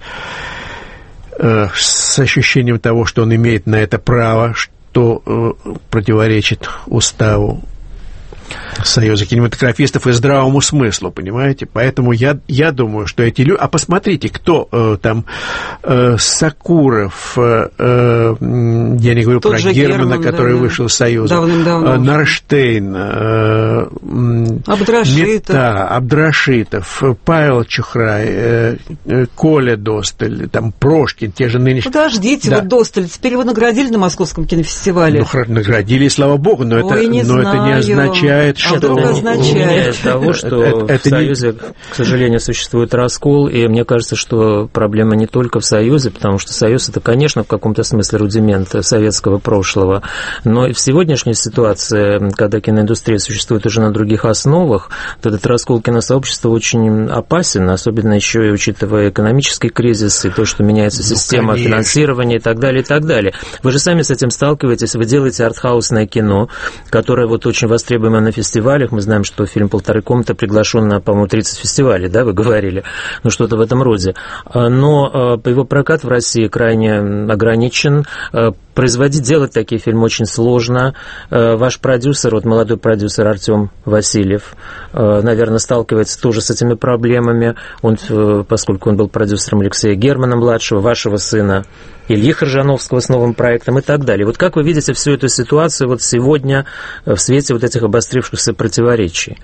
э, с ощущением того, что он имеет на это право, что э, противоречит уставу Союза кинематографистов и здравому смыслу, понимаете? Поэтому я, я думаю, что эти люди... А посмотрите, кто э, там... Э, Сакуров, э, э, я не говорю Тот про Германа, Герман, который да, вышел из Союза, э, Нарштейн, э, Абдрашитов. Мета, Абдрашитов, Павел Чухрай, э, э, Коля Досталь, там Прошкин, те же нынешние... Подождите, да. Вот Досталь, теперь его наградили на Московском кинофестивале. Ну, наградили, слава богу, но, Ой, это, не но это не означает, что... Это не меняет того, что это, это в Союзе, не... к сожалению, существует раскол, и мне кажется, что проблема не только в Союзе, потому что Союз – это, конечно, в каком-то смысле рудимент советского прошлого, но и в сегодняшней ситуации, когда киноиндустрия существует уже на других основах, то этот раскол киносообщества очень опасен, особенно еще и учитывая экономический кризис и то, что меняется система ну, финансирования и так далее, и так далее. Вы же сами с этим сталкиваетесь, вы делаете артхаусное кино, которое вот очень востребовано на фестивалях. Мы знаем, что фильм «Полторы комнаты» приглашен на, по-моему, тридцать фестивалей, да, вы говорили, ну, что-то в этом роде. Но его прокат в России крайне ограничен. Производить, делать такие фильмы очень сложно. Ваш продюсер, вот молодой продюсер Артем Васильев, наверное, сталкивается тоже с этими проблемами. Он, поскольку он был продюсером Алексея Германа-младшего, вашего сына Ильи Хоржановского с новым проектом и так далее. Вот как вы видите всю эту ситуацию вот сегодня в свете вот этих обострившихся противоречий?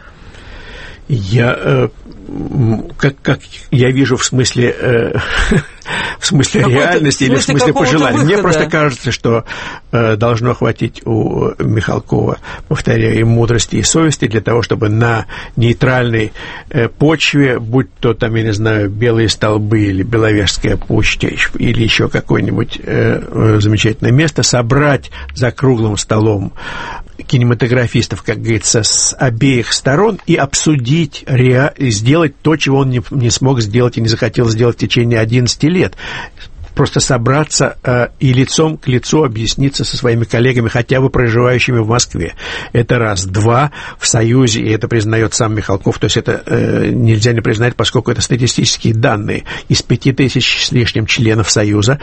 Я, э, как, как я вижу в смысле, э, в смысле Какой-то, реальности в смысле или в смысле пожеланий. Выхода. Мне просто кажется, что э, должно хватить у Михалкова, повторяю, и мудрости, и совести для того, чтобы на нейтральной э, почве, будь то там, я не знаю, Белые столбы или Беловежская пуща или еще какое-нибудь э, э, замечательное место, собрать за круглым столом кинематографистов, как говорится, с обеих сторон и обсудить, ре... сделать то, чего он не, не смог сделать и не захотел сделать в течение одиннадцати лет. Просто собраться э, и лицом к лицу объясниться со своими коллегами, хотя бы проживающими в Москве. Это раз. Два, в Союзе, и это признает сам Михалков, то есть это э, нельзя не признать, поскольку это статистические данные. Из пяти тысяч с лишним членов Союза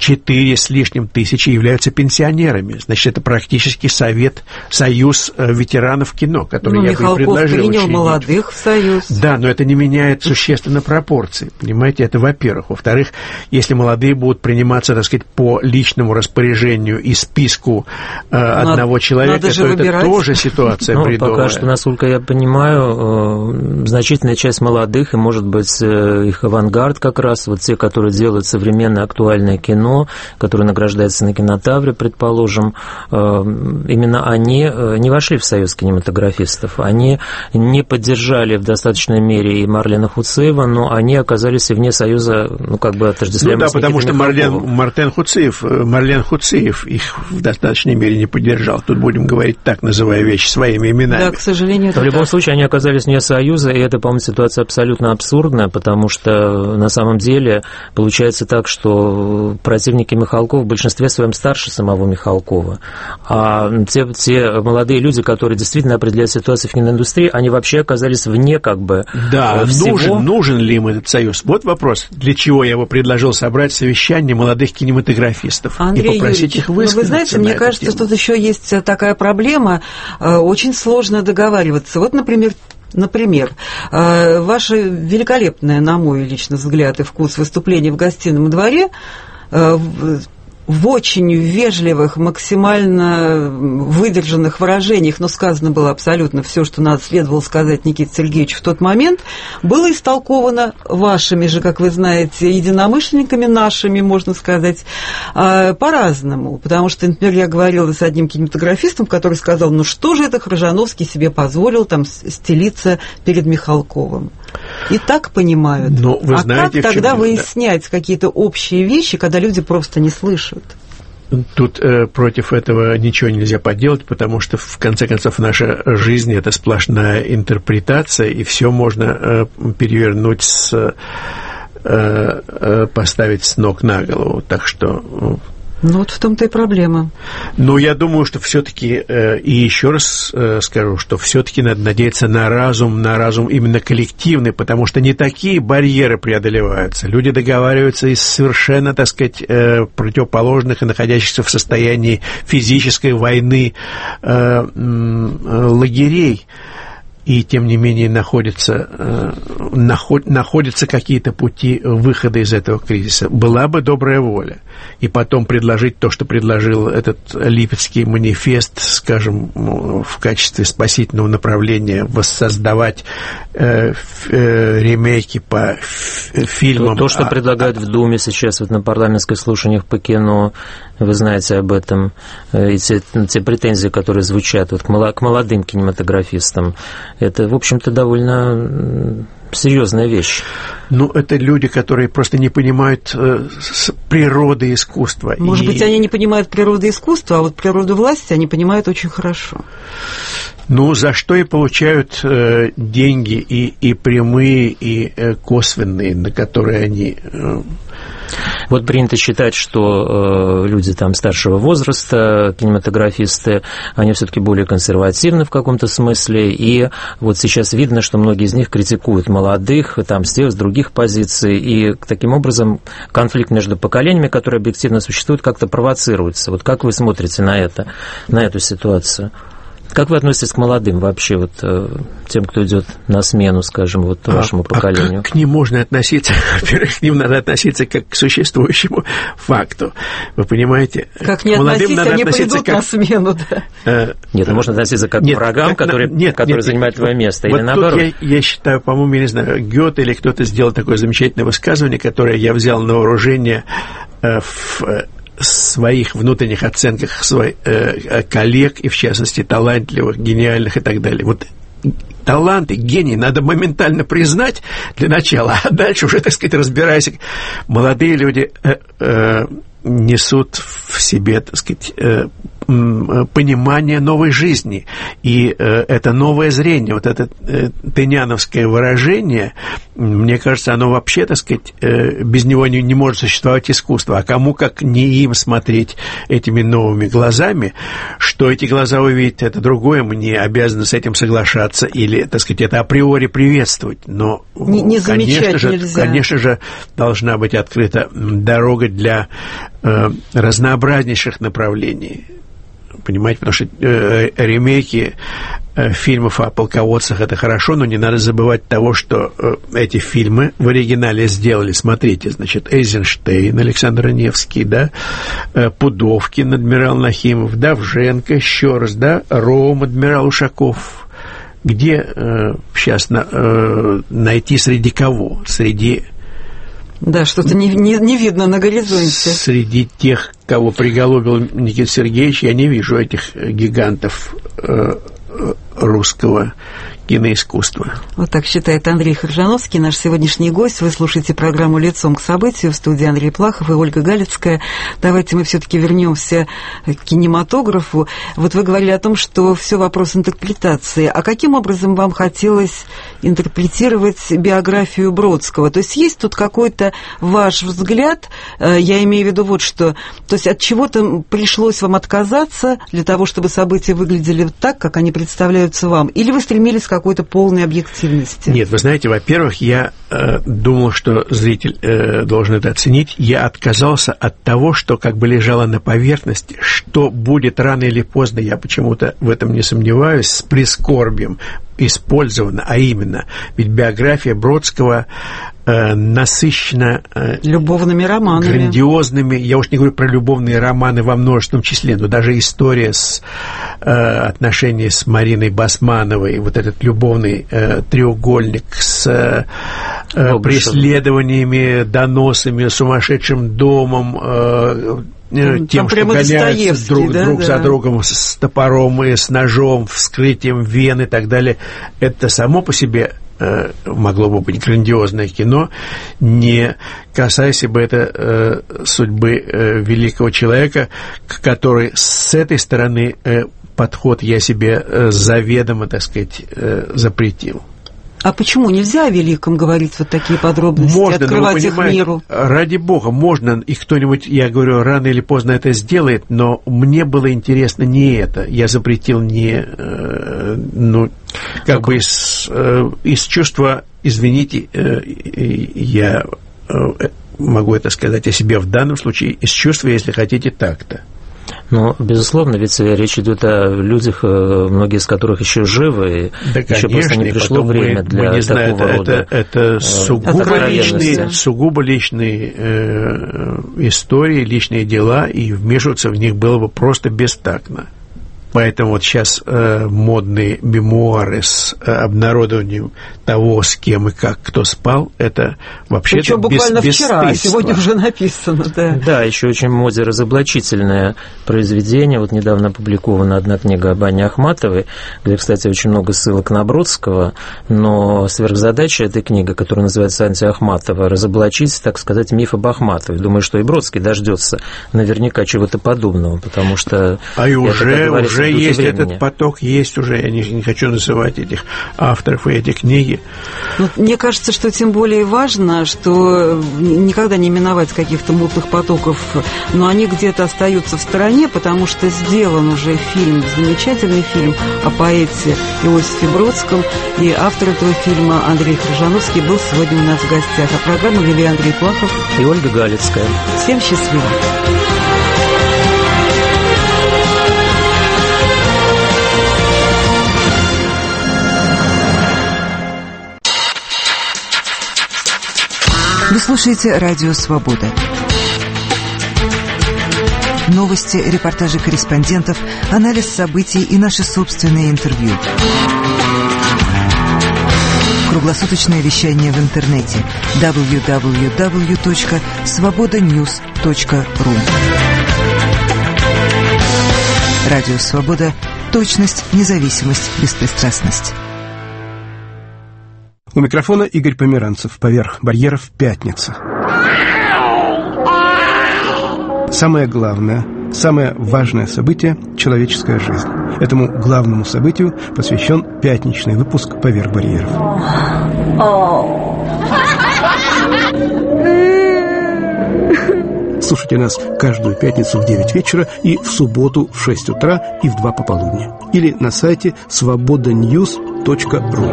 четыре с лишним тысячи являются пенсионерами. Значит, это практически совет, союз ветеранов кино, который ну, я Михалков бы и предложил принял учредить. молодых в союз. Да, но это не меняет существенно пропорции. Понимаете, это во-первых. Во-вторых, если молодые будут приниматься, так сказать, по личному распоряжению и списку э, надо, одного человека, то это тоже ситуация ну, бредовая. Пока что, насколько я понимаю, э, значительная часть молодых, и, может быть, э, их авангард как раз, вот те, которые делают современное актуальное кино, которые награждаются на кинотавре, предположим, э, именно они э, не вошли в союз кинематографистов. Они не поддержали в достаточной мере и Марлена Хуцеева, но они оказались и вне союза, ну, как бы отождествляемых. Ну да, потому что Марлен, Мартен Хуцеев, Марлен Хуцеев их в достаточной мере не поддержал. Тут будем говорить так, называя вещи своими именами. Да, к сожалению, это В любом так. случае, они оказались вне союза, и это, по-моему, ситуация абсолютно абсурдная, потому что на самом деле получается так, что противники Михалкова в большинстве своем старше самого Михалкова, а те, те молодые люди, которые действительно определяют ситуацию в киноиндустрии, они вообще оказались вне как бы да, всего. нужен, нужен ли им этот союз? Вот вопрос, для чего я его предложил собрать совещание молодых кинематографистов Андрей и попросить Юрьевич, их высказаться. Ну, вы знаете, мне кажется, тему. Тут еще есть такая проблема, очень сложно договариваться. Вот, например, Например, ваше великолепное, на мой личный взгляд и вкус, выступление в гостином дворе в очень вежливых, максимально выдержанных выражениях, но сказано было абсолютно все, что надо следовало сказать Никите Сергеевичу в тот момент, было истолковано вашими же, как вы знаете, единомышленниками нашими, можно сказать, по-разному. Потому что, например, я говорила с одним кинематографистом, который сказал, ну что же это Хржановский себе позволил там стелиться перед Михалковым. И так понимают. Но вы а знаете, как тогда чем... выяснять какие-то общие вещи, когда люди просто не слышат? Тут э, против этого ничего нельзя поделать, потому что, в конце концов, наша жизнь – это сплошная интерпретация, и все можно э, перевернуть, с, э, э, поставить с ног на голову. Так что... Ну, вот в том-то и проблема. Но я думаю, что все-таки, э, и еще раз э, скажу, что все-таки надо надеяться на разум, на разум именно коллективный, потому что не такие барьеры преодолеваются. Люди договариваются из совершенно, так сказать, э, противоположных и находящихся в состоянии физической войны э, э, лагерей. И, тем не менее, находятся, э, наход, находятся какие-то пути выхода из этого кризиса. Была бы добрая воля. И потом предложить то, что предложил этот Липецкий манифест, скажем, в качестве спасительного направления, воссоздавать э, э, ремейки по ф- фильмам. То, то что а, предлагают а, в Думе сейчас, вот на парламентских слушаниях по кино, вы знаете об этом, и те, те претензии, которые звучат вот, к, мало, к молодым кинематографистам, это, в общем-то, довольно серьезная вещь. Ну, это люди, которые просто не понимают э, природы искусства. Может и... быть, они не понимают природы искусства, а вот природу власти они понимают очень хорошо. Ну, за что и получают э, деньги и, и прямые, и э, косвенные, на которые они... Э... Вот принято считать, что э, люди там старшего возраста, кинематографисты, они все-таки более консервативны в каком-то смысле, и вот сейчас видно, что многие из них критикуют молодых, там, с тех, с других позиций, и таким образом конфликт между поколениями, который объективно существует, как-то провоцируется. Вот как вы смотрите на это, на эту ситуацию? Как вы относитесь к молодым вообще, вот, тем, кто идет на смену, скажем, вот, вашему а, поколению? А как к ним можно относиться? Во-первых, к ним надо относиться как к существующему факту. Вы понимаете? Как не относиться, надо они относиться пойдут как... на смену, да? Э, нет, ну, можно относиться как нет, к врагам, как которые, нет, которые нет, занимают нет, твое место, вот или наоборот? Я, я считаю, по-моему, я не знаю, Гёте или кто-то сделал такое замечательное высказывание, которое я взял на вооружение э, в... своих внутренних оценках своих э, коллег, и в частности талантливых, гениальных и так далее. Вот таланты, гений надо моментально признать для начала, а дальше уже, так сказать, разбирайся. Молодые люди э, э, несут в себе, так сказать, э, понимание новой жизни. И э, это новое зрение, вот это э, тыняновское выражение, мне кажется, оно вообще, так сказать, э, без него не, не может существовать искусство. А кому, как не им, смотреть этими новыми глазами, что эти глаза увидят, это другое, мы не обязаны с этим соглашаться или, так сказать, это априори приветствовать. Но, не, не конечно же, нельзя. конечно же, должна быть открыта дорога для э, разнообразнейших направлений. Понимаете, потому что э, ремейки э, фильмов о полководцах – это хорошо, но не надо забывать того, что э, эти фильмы в оригинале сделали. Смотрите, значит, Эйзенштейн, Александр Невский, да, э, Пудовкин, адмирал Нахимов, Довженко, еще раз, да, Ром, адмирал Ушаков. Где э, сейчас на, э, найти среди кого? Среди... Да, что-то не, не, не видно на горизонте. Среди тех, кого приголубил Никита Сергеевич, я не вижу этих гигантов э, русского киноискусства. Вот так считает Андрей Хоржановский, наш сегодняшний гость. Вы слушаете программу «Лицом к событию», в студии Андрей Плахов и Ольга Галицкая. Давайте мы все-таки вернемся к кинематографу. Вот вы говорили о том, что все вопрос интерпретации. А каким образом вам хотелось интерпретировать биографию Бродского? То есть есть тут какой-то ваш взгляд, я имею в виду вот что, то есть от чего-то пришлось вам отказаться для того, чтобы события выглядели так, как они представляются вам? Или вы стремились к какой-то полной объективности? Нет, вы знаете, во-первых, я э, думал, что зритель э, должен это оценить. Я отказался от того, что как бы лежало на поверхности, что будет рано или поздно, я почему-то в этом не сомневаюсь, с прискорбием использовано, а именно, ведь биография Бродского э, насыщена э, любовными романами, грандиозными, я уж не говорю про любовные романы во множественном числе, но даже история с э, отношения с Мариной Басмановой, вот этот любовный э, треугольник с э, э, преследованиями, доносами, сумасшедшим домом, э, тем, там что гоняются друг, да, друг да. за другом с топором и с ножом, вскрытием вен и так далее. Это само по себе э, могло бы быть грандиозное кино, не касаясь бы это э, судьбы э, великого человека, который с этой стороны э, подход я себе э, заведомо, так сказать, э, запретил. А почему нельзя о великом говорить вот такие подробности, можно, открывать их миру? Ради бога, можно, и кто-нибудь, я говорю, рано или поздно это сделает, но мне было интересно не это. Я запретил не, э, ну, как так. бы из, э, из чувства, извините, э, я э, могу это сказать о себе в данном случае, из чувства, если хотите, так-то. Ну, безусловно, ведь речь идет о людях, многие из которых еще живы, и да, еще конечно, просто не пришло время мы, для мы не такого знаем, рода это, это сугубо личные, сугубо личные э, истории, личные дела, и вмешиваться в них было бы просто бестактно. Поэтому вот сейчас э, модные мемуары с э, обнародованием того, с кем и как кто спал, это вообще-то причем буквально без, вчера, а сегодня уже написано, да. Да, еще очень в моде разоблачительное произведение. Вот недавно опубликована одна книга об Анне Ахматовой, где, кстати, очень много ссылок на Бродского, но сверхзадача этой книги, которая называется «Анти Ахматова», разоблачить, так сказать, миф об Ахматовой. Думаю, что и Бродский дождется наверняка чего-то подобного, потому что... А и уже, уже Уже есть времени. Этот поток, есть уже, я не, не хочу называть этих авторов и эти книги. Ну, мне кажется, что тем более важно, что никогда не миновать каких-то мутных потоков, но они где-то остаются в стороне, потому что сделан уже фильм, замечательный фильм о поэте Иосифе Бродском, и автор этого фильма Андрей Хоржановский был сегодня у нас в гостях. А программу вели Андрей Плахов и Ольга Галицкая. Всем счастливо. Вы слушаете «Радио Свобода». Новости, репортажи корреспондентов, анализ событий и наши собственные интервью. Круглосуточное вещание в интернете дабл ю дабл ю дабл ю точка свобода ньюс точка ру. Радио Свобода. Точность, независимость, беспристрастность. У микрофона Игорь Померанцев. Поверх барьеров пятница. Самое главное, самое важное событие – человеческая жизнь. Этому главному событию посвящен пятничный выпуск «Поверх барьеров». Слушайте нас каждую пятницу в девять вечера и в субботу в шесть утра и в два пополудни. Или на сайте свобода ньюс точка ру.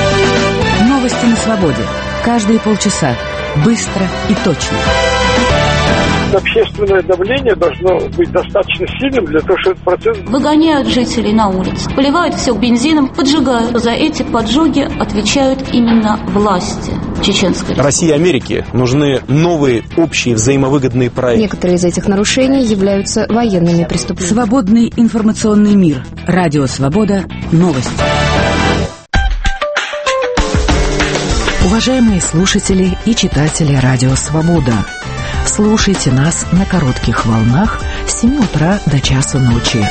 Новости на свободе. Каждые полчаса. Быстро и точно. общественное давление должно быть достаточно сильным для того, чтобы этот процесс... Выгоняют жителей на улицу, поливают все бензином, поджигают. За эти поджоги отвечают именно власти чеченской. России и Америке нужны новые общие взаимовыгодные проекты. Некоторые из этих нарушений являются военными преступлениями. Свободный информационный мир. Радио «Свобода». Новости. Уважаемые слушатели и читатели Радио «Свобода», слушайте нас на коротких волнах с семи утра до часу ночи.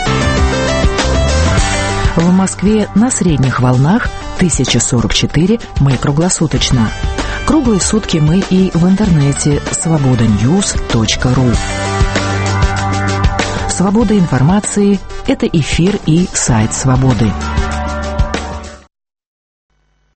В Москве на средних волнах тысяча сорок четыре мы круглосуточно. Круглые сутки мы и в интернете свобода ньюс точка ру. Свобода информации – это эфир и сайт «Свободы».